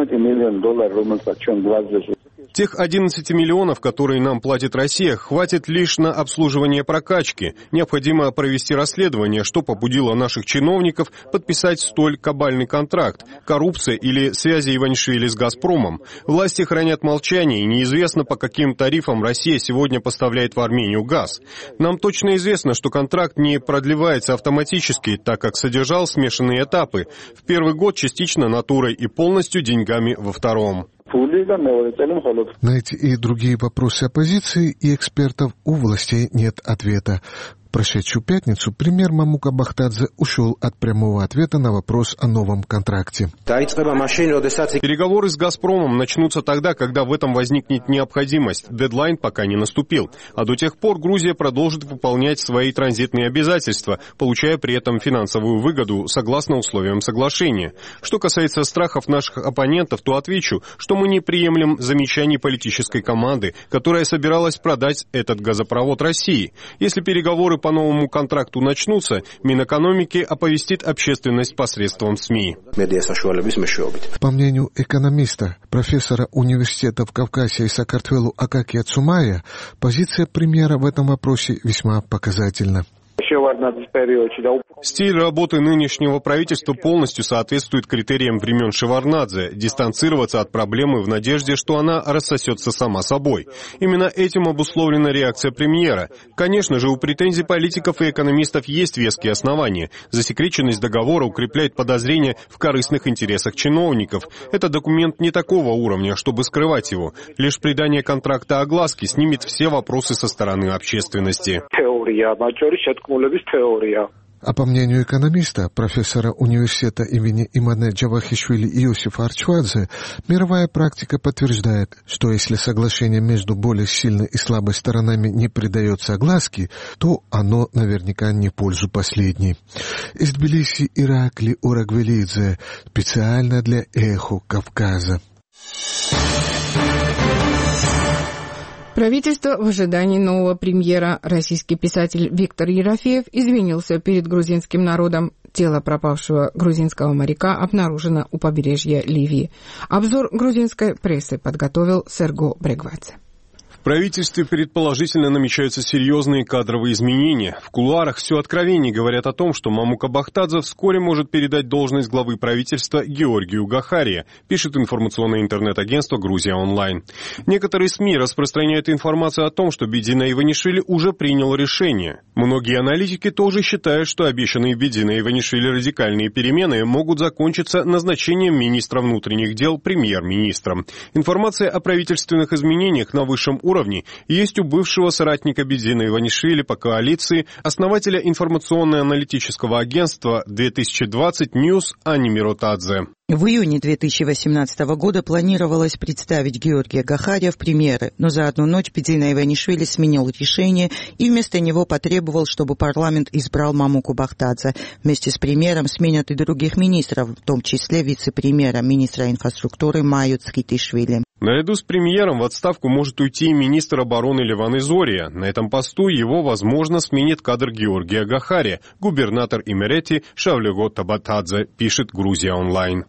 Тех 11 миллионов, которые нам платит Россия, хватит лишь на обслуживание прокачки. Необходимо провести расследование, что побудило наших чиновников подписать столь кабальный контракт. Коррупция или связи Иванишвили с «Газпромом». Власти хранят молчание, и неизвестно, по каким тарифам Россия сегодня поставляет в Армению газ. Нам точно известно, что контракт не продлевается автоматически, так как содержал смешанные этапы. В первый год частично натурой и полностью деньгами во втором. На эти и другие вопросы оппозиции и экспертов у властей нет ответа. В прошедшую пятницу премьер Мамука Бахтадзе ушел от прямого ответа на вопрос о новом контракте. Переговоры с «Газпромом» начнутся тогда, когда в этом возникнет необходимость. Дедлайн пока не наступил. А до тех пор Грузия продолжит выполнять свои транзитные обязательства, получая при этом финансовую выгоду согласно условиям соглашения. Что касается страхов наших оппонентов, то отвечу, что мы не приемлем замечаний политической команды, которая собиралась продать этот газопровод России. Если переговоры по новому контракту начнутся, Минэкономики оповестит общественность посредством СМИ. По мнению экономиста, профессора университета в Кавказе и Саакартвелу Акакия Цумая, позиция премьера в этом вопросе весьма показательна. Стиль работы нынешнего правительства полностью соответствует критериям времен Шеварднадзе – дистанцироваться от проблемы в надежде, что она рассосется сама собой. Именно этим обусловлена реакция премьера. Конечно же, у претензий политиков и экономистов есть веские основания. Засекреченность договора укрепляет подозрения в корыстных интересах чиновников. Это документ не такого уровня, чтобы скрывать его. Лишь придание контракта огласке снимет все вопросы со стороны общественности. А по мнению экономиста, профессора университета имени Имане Джавахишвили Иосифа Арчвадзе, мировая практика подтверждает, что если соглашение между более сильной и слабой сторонами не придается огласке, то оно наверняка не в пользу последней. Из Тбилиси Ираклий Урагвелидзе, специально для «Эхо Кавказа». Правительство в ожидании нового премьера. Российский писатель Виктор Ерофеев извинился перед грузинским народом. Тело пропавшего грузинского моряка обнаружено у побережья Ливии. Обзор грузинской прессы подготовил Серго Брегвадзе. В правительстве предположительно намечаются серьезные кадровые изменения. В кулуарах все откровеннее говорят о том, что Мамука Бахтадзе вскоре может передать должность главы правительства Георгию Гахария, пишет информационное интернет-агентство «Грузия онлайн». Некоторые СМИ распространяют информацию о том, что Бедина Иванишвили уже принял решение. Многие аналитики тоже считают, что обещанные Бедина Иванишвили радикальные перемены могут закончиться назначением министра внутренних дел премьер-министром. Информация о правительственных изменениях на высшем уровне есть у бывшего соратника Бедина Иванишвили по коалиции, основателя информационно-аналитического агентства 2020 News Ани Миротадзе. В июне 2018 года планировалось представить Георгия Гахария в премьеры, но за одну ночь Бедина Иванишвили сменил решение и вместо него потребовал, чтобы парламент избрал Мамуку Бахтадзе. Вместе с премьером сменят и других министров, в том числе вице-премьера, министра инфраструктуры Маю Цхитишвили. Наряду с премьером в отставку может уйти и министр обороны Леван Изория. На этом посту его, возможно, сменит кадр Георгия Гахария, губернатор Имерети Шавлего Табатадзе, пишет «Грузия онлайн».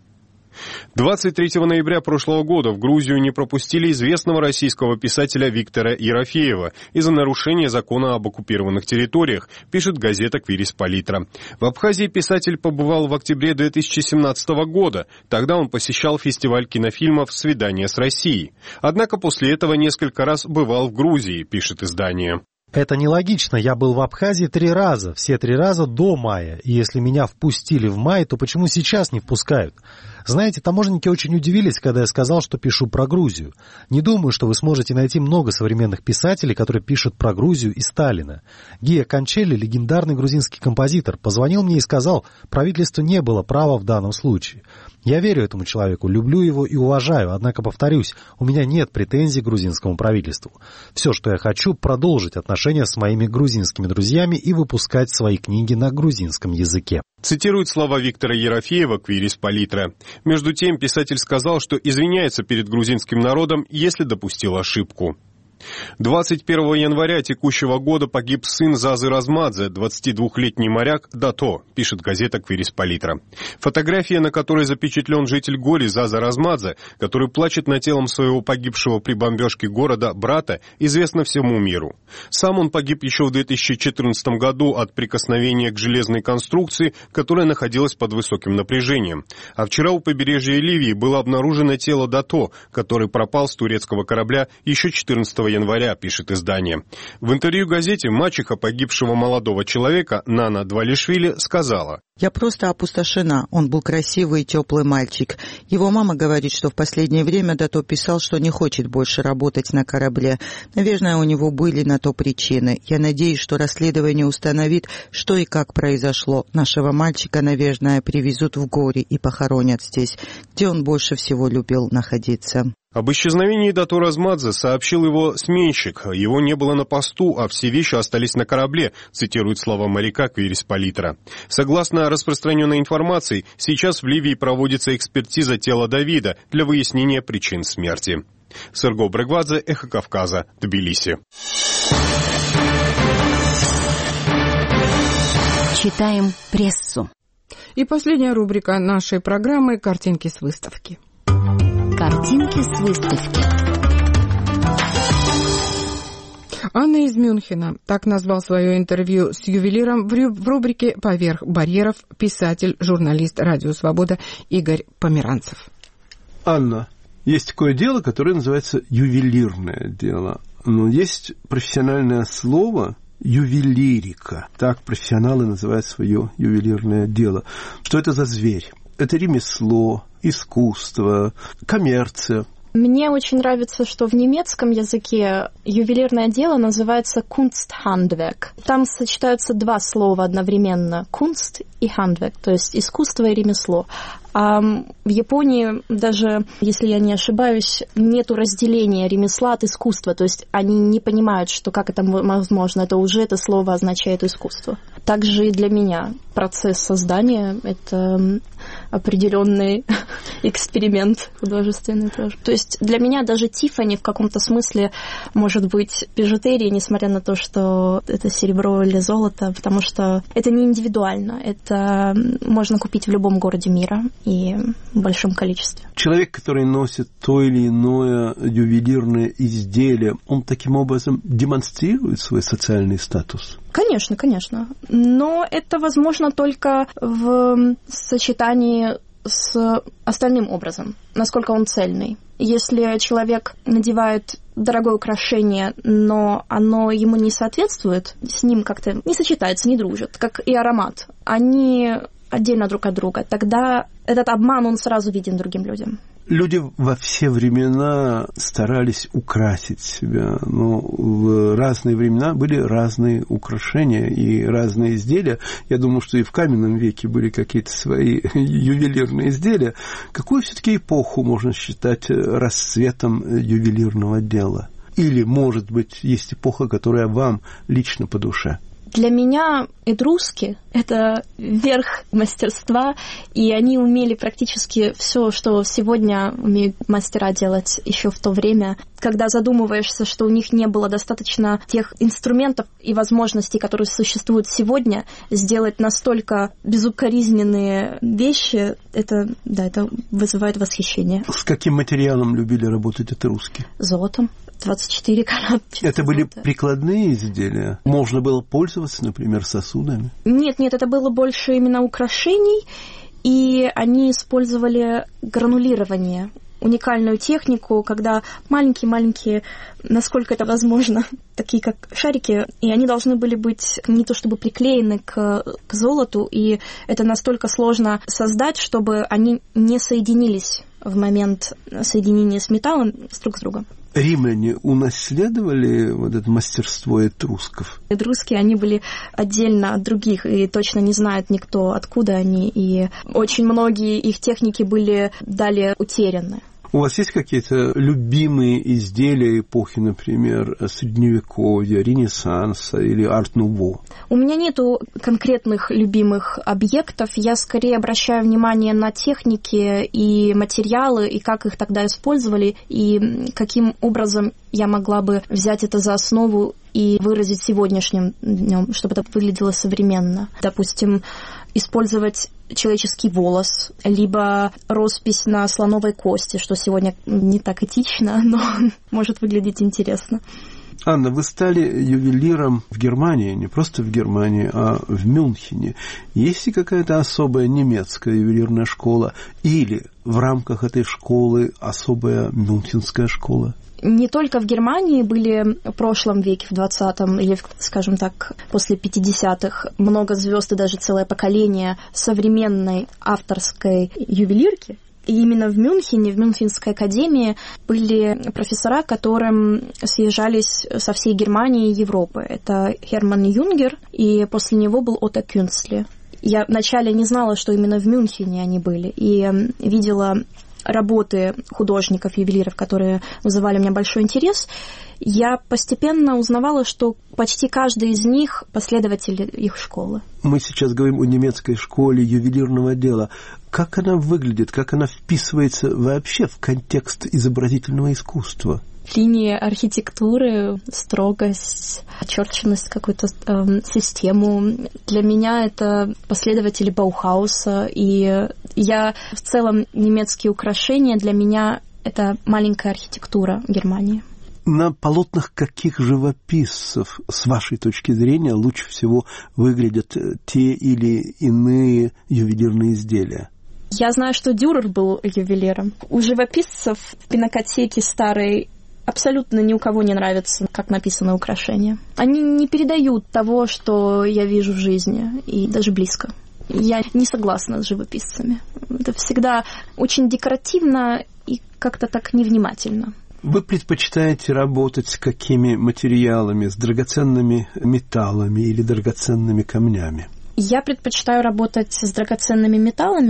23 ноября прошлого года в Грузию не пропустили известного российского писателя Виктора Ерофеева из-за нарушения закона об оккупированных территориях, пишет газета «Квирис Палитра». В Абхазии писатель побывал в октябре 2017 года. Тогда он посещал фестиваль кинофильмов «Свидание с Россией». Однако после этого несколько раз бывал в Грузии, пишет издание. Это нелогично. Я был в Абхазии 3 раза, все 3 раза до мая. И если меня впустили в мае, то почему сейчас не впускают? Знаете, таможенники очень удивились, когда я сказал, что пишу про Грузию. Не думаю, что вы сможете найти много современных писателей, которые пишут про Грузию и Сталина. Гия Кончелли, легендарный грузинский композитор, позвонил мне и сказал, правительству не было права в данном случае. Я верю этому человеку, люблю его и уважаю, однако, повторюсь, у меня нет претензий к грузинскому правительству. Все, что я хочу, продолжить отношения с моими грузинскими друзьями и выпускать свои книги на грузинском языке. Цитирует слова Виктора Ерофеева «Квирис Палитра». Между тем, писатель сказал, что извиняется перед грузинским народом, если допустил ошибку. 21 января текущего года погиб сын Зазы Размадзе, 22-летний моряк Дато, пишет газета «Квирис Палитра». Фотография, на которой запечатлен житель Гори Заза Размадзе, который плачет над телом своего погибшего при бомбежке города брата, известна всему миру. Сам он погиб еще в 2014 году от прикосновения к железной конструкции, которая находилась под высоким напряжением. А вчера у побережья Ливии было обнаружено тело Дато, который пропал с турецкого корабля еще 14 января, пишет издание. В интервью газете мачеха погибшего молодого человека Нана Двалишвили сказала: «Я просто опустошена. Он был красивый и теплый мальчик. Его мама говорит, что в последнее время Дато писал, что не хочет больше работать на корабле. Наверное, у него были на то причины. Я надеюсь, что расследование установит, что и как произошло. Нашего мальчика, наверное, привезут в Гори и похоронят здесь, где он больше всего любил находиться». Об исчезновении Дато Размадзе сообщил его сменщик. Его не было на посту, а все вещи остались на корабле, цитирует слова моряка «Квирис Палитра». Согласно распространенной информации, сейчас в Ливии проводится экспертиза тела Давида для выяснения причин смерти. Серго Брегвадзе, Эхо Кавказа, Тбилиси. Читаем прессу. И последняя рубрика нашей программы «Картинки с выставки». Картинки с выставки. Анна из Мюнхена. Так назвал свое интервью с ювелиром в рубрике «Поверх барьеров» писатель, журналист «Радио Свобода» Игорь Померанцев. Анна, есть такое дело, которое называется ювелирное дело. Но есть профессиональное слово ювелирика. Так профессионалы называют свое ювелирное дело. Что это за зверь? Это ремесло, искусство, коммерция. Мне очень нравится, что в немецком языке ювелирное дело называется Kunsthandwerk. Там сочетаются 2 слова одновременно – Kunst и Handwerk, то есть искусство и ремесло. А в Японии, даже если я не ошибаюсь, нету разделения ремесла от искусства, то есть они не понимают, что как это возможно, это слово означает искусство. Также и для меня процесс создания – это определенный эксперимент художественный тоже. То есть для меня даже Тиффани в каком-то смысле может быть бижутерией, несмотря на то, что это серебро или золото, потому что это не индивидуально. Это можно купить в любом городе мира и в большом количестве. Человек, который носит то или иное ювелирное изделие, он таким образом демонстрирует свой социальный статус? Конечно, конечно. Но это возможно только в сочетании с остальным образом, насколько он цельный. Если человек надевает дорогое украшение, но оно ему не соответствует, с ним как-то не сочетается, не дружит, как и аромат, они отдельно друг от друга, тогда этот обман, он сразу виден другим людям. Люди во все времена старались украсить себя, но в разные времена были разные украшения и разные изделия. Я думаю, что и в каменном веке были какие-то свои ювелирные изделия. Какую все-таки эпоху можно считать расцветом ювелирного дела? Или, может быть, есть эпоха, которая вам лично по душе? Для меня этруски — это верх мастерства, и они умели практически все, что сегодня умеют мастера делать еще в то время, когда задумываешься, что у них не было достаточно тех инструментов и возможностей, которые существуют сегодня, сделать настолько безукоризненные вещи, это вызывает восхищение. С каким материалом любили работать этруски? Золотом. 24 карат. Это были прикладные изделия? Можно было пользоваться, например, сосудами? Нет, это было больше именно украшений, и они использовали гранулирование, уникальную технику, когда маленькие-маленькие, насколько это возможно, такие как шарики, и они должны были быть не то чтобы приклеены к золоту, и это настолько сложно создать, чтобы они не соединились в момент соединения с металлом друг с другом. Римляне унаследовали вот это мастерство этрусков? Этруски, они были отдельно от других, и точно не знает никто, откуда они, и очень многие их техники были далее утеряны. У вас есть какие-то любимые изделия эпохи, например, Средневековья, Ренессанса или Арт-Нуво? У меня нету конкретных любимых объектов. Я скорее обращаю внимание на техники и материалы, и как их тогда использовали, и каким образом я могла бы взять это за основу и выразить сегодняшним днем, чтобы это выглядело современно. Допустим, использовать человеческий волос, либо роспись на слоновой кости, что сегодня не так этично, но может выглядеть интересно. Анна, вы стали ювелиром в Германии, не просто в Германии, а в Мюнхене. Есть ли какая-то особая немецкая ювелирная школа или в рамках этой школы особая мюнхенская школа? Не только в Германии были в прошлом веке, в 20-м, или, скажем так, после 50-х, много звезд и даже целое поколение современной авторской ювелирки. И именно в Мюнхене, в Мюнхенской академии были профессора, которым съезжались со всей Германии и Европы. Это Херман Юнгер, и после него был Отто Кюнцли. Я вначале не знала, что именно в Мюнхене они были, и видела работы художников, ювелиров, которые вызывали у меня большой интерес, я постепенно узнавала, что почти каждый из них последователь их школы. Мы сейчас говорим о немецкой школе ювелирного дела. Как она выглядит, как она вписывается вообще в контекст изобразительного искусства? Линии архитектуры, строгость, очерченность, какую-то систему. Для меня это последователи Баухауса, и я в целом немецкие украшения, для меня это маленькая архитектура Германии. На полотнах каких живописцев, с вашей точки зрения, лучше всего выглядят те или иные ювелирные изделия? Я знаю, что Дюрер был ювелиром. У живописцев в пинакотеке старой абсолютно ни у кого не нравится, как написано украшение. Они не передают того, что я вижу в жизни, и даже близко. Я не согласна с живописцами. Это всегда очень декоративно и как-то так невнимательно. Вы предпочитаете работать с какими материалами? С драгоценными металлами или драгоценными камнями? Я предпочитаю работать с драгоценными металлами.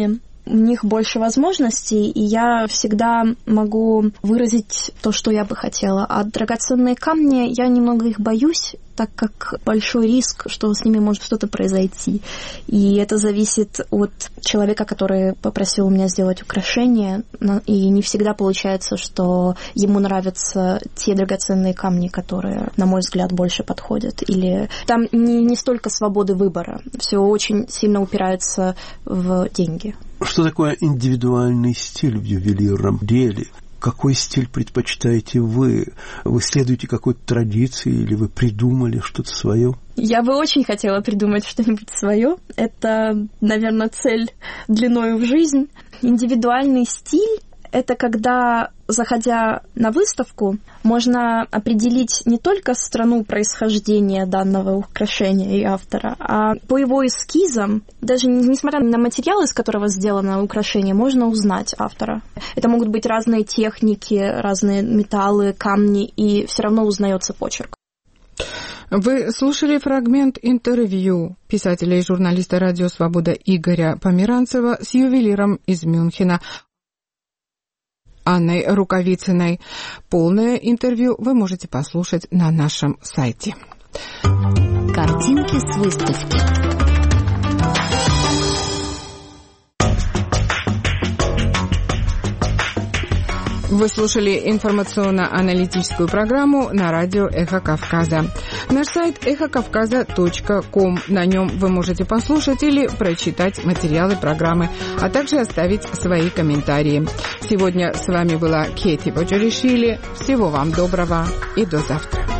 у них больше возможностей, и я всегда могу выразить то, что я бы хотела. А драгоценные камни, я немного их боюсь, так как большой риск, что с ними может что-то произойти. И это зависит от человека, который попросил меня сделать украшение, и не всегда получается, что ему нравятся те драгоценные камни, которые, на мой взгляд, больше подходят. Или там не столько свободы выбора, все очень сильно упирается в деньги. Что такое индивидуальный стиль в ювелирном деле? Какой стиль предпочитаете вы? Вы следуете какой-то традиции или вы придумали что-то свое? Я бы очень хотела придумать что-нибудь свое. Это, наверное, цель длиною в жизнь. Индивидуальный стиль — это когда, заходя на выставку, можно определить не только страну происхождения данного украшения и автора, а по его эскизам, даже несмотря на материал, из которого сделано украшение, можно узнать автора. Это могут быть разные техники, разные металлы, камни, и все равно узнается почерк. Вы слушали фрагмент интервью писателя и журналиста «Радио Свобода» Игоря Померанцева с ювелиром из Мюнхена Анной Рукавицыной. Полное интервью вы можете послушать на нашем сайте. Картинки с выставки. Вы слушали информационно-аналитическую программу на радио «Эхо Кавказа». Наш сайт эхокавказа.ком. На нем вы можете послушать или прочитать материалы программы, а также оставить свои комментарии. Сегодня с вами была Кети Боджоришвили. Всего вам доброго и до завтра.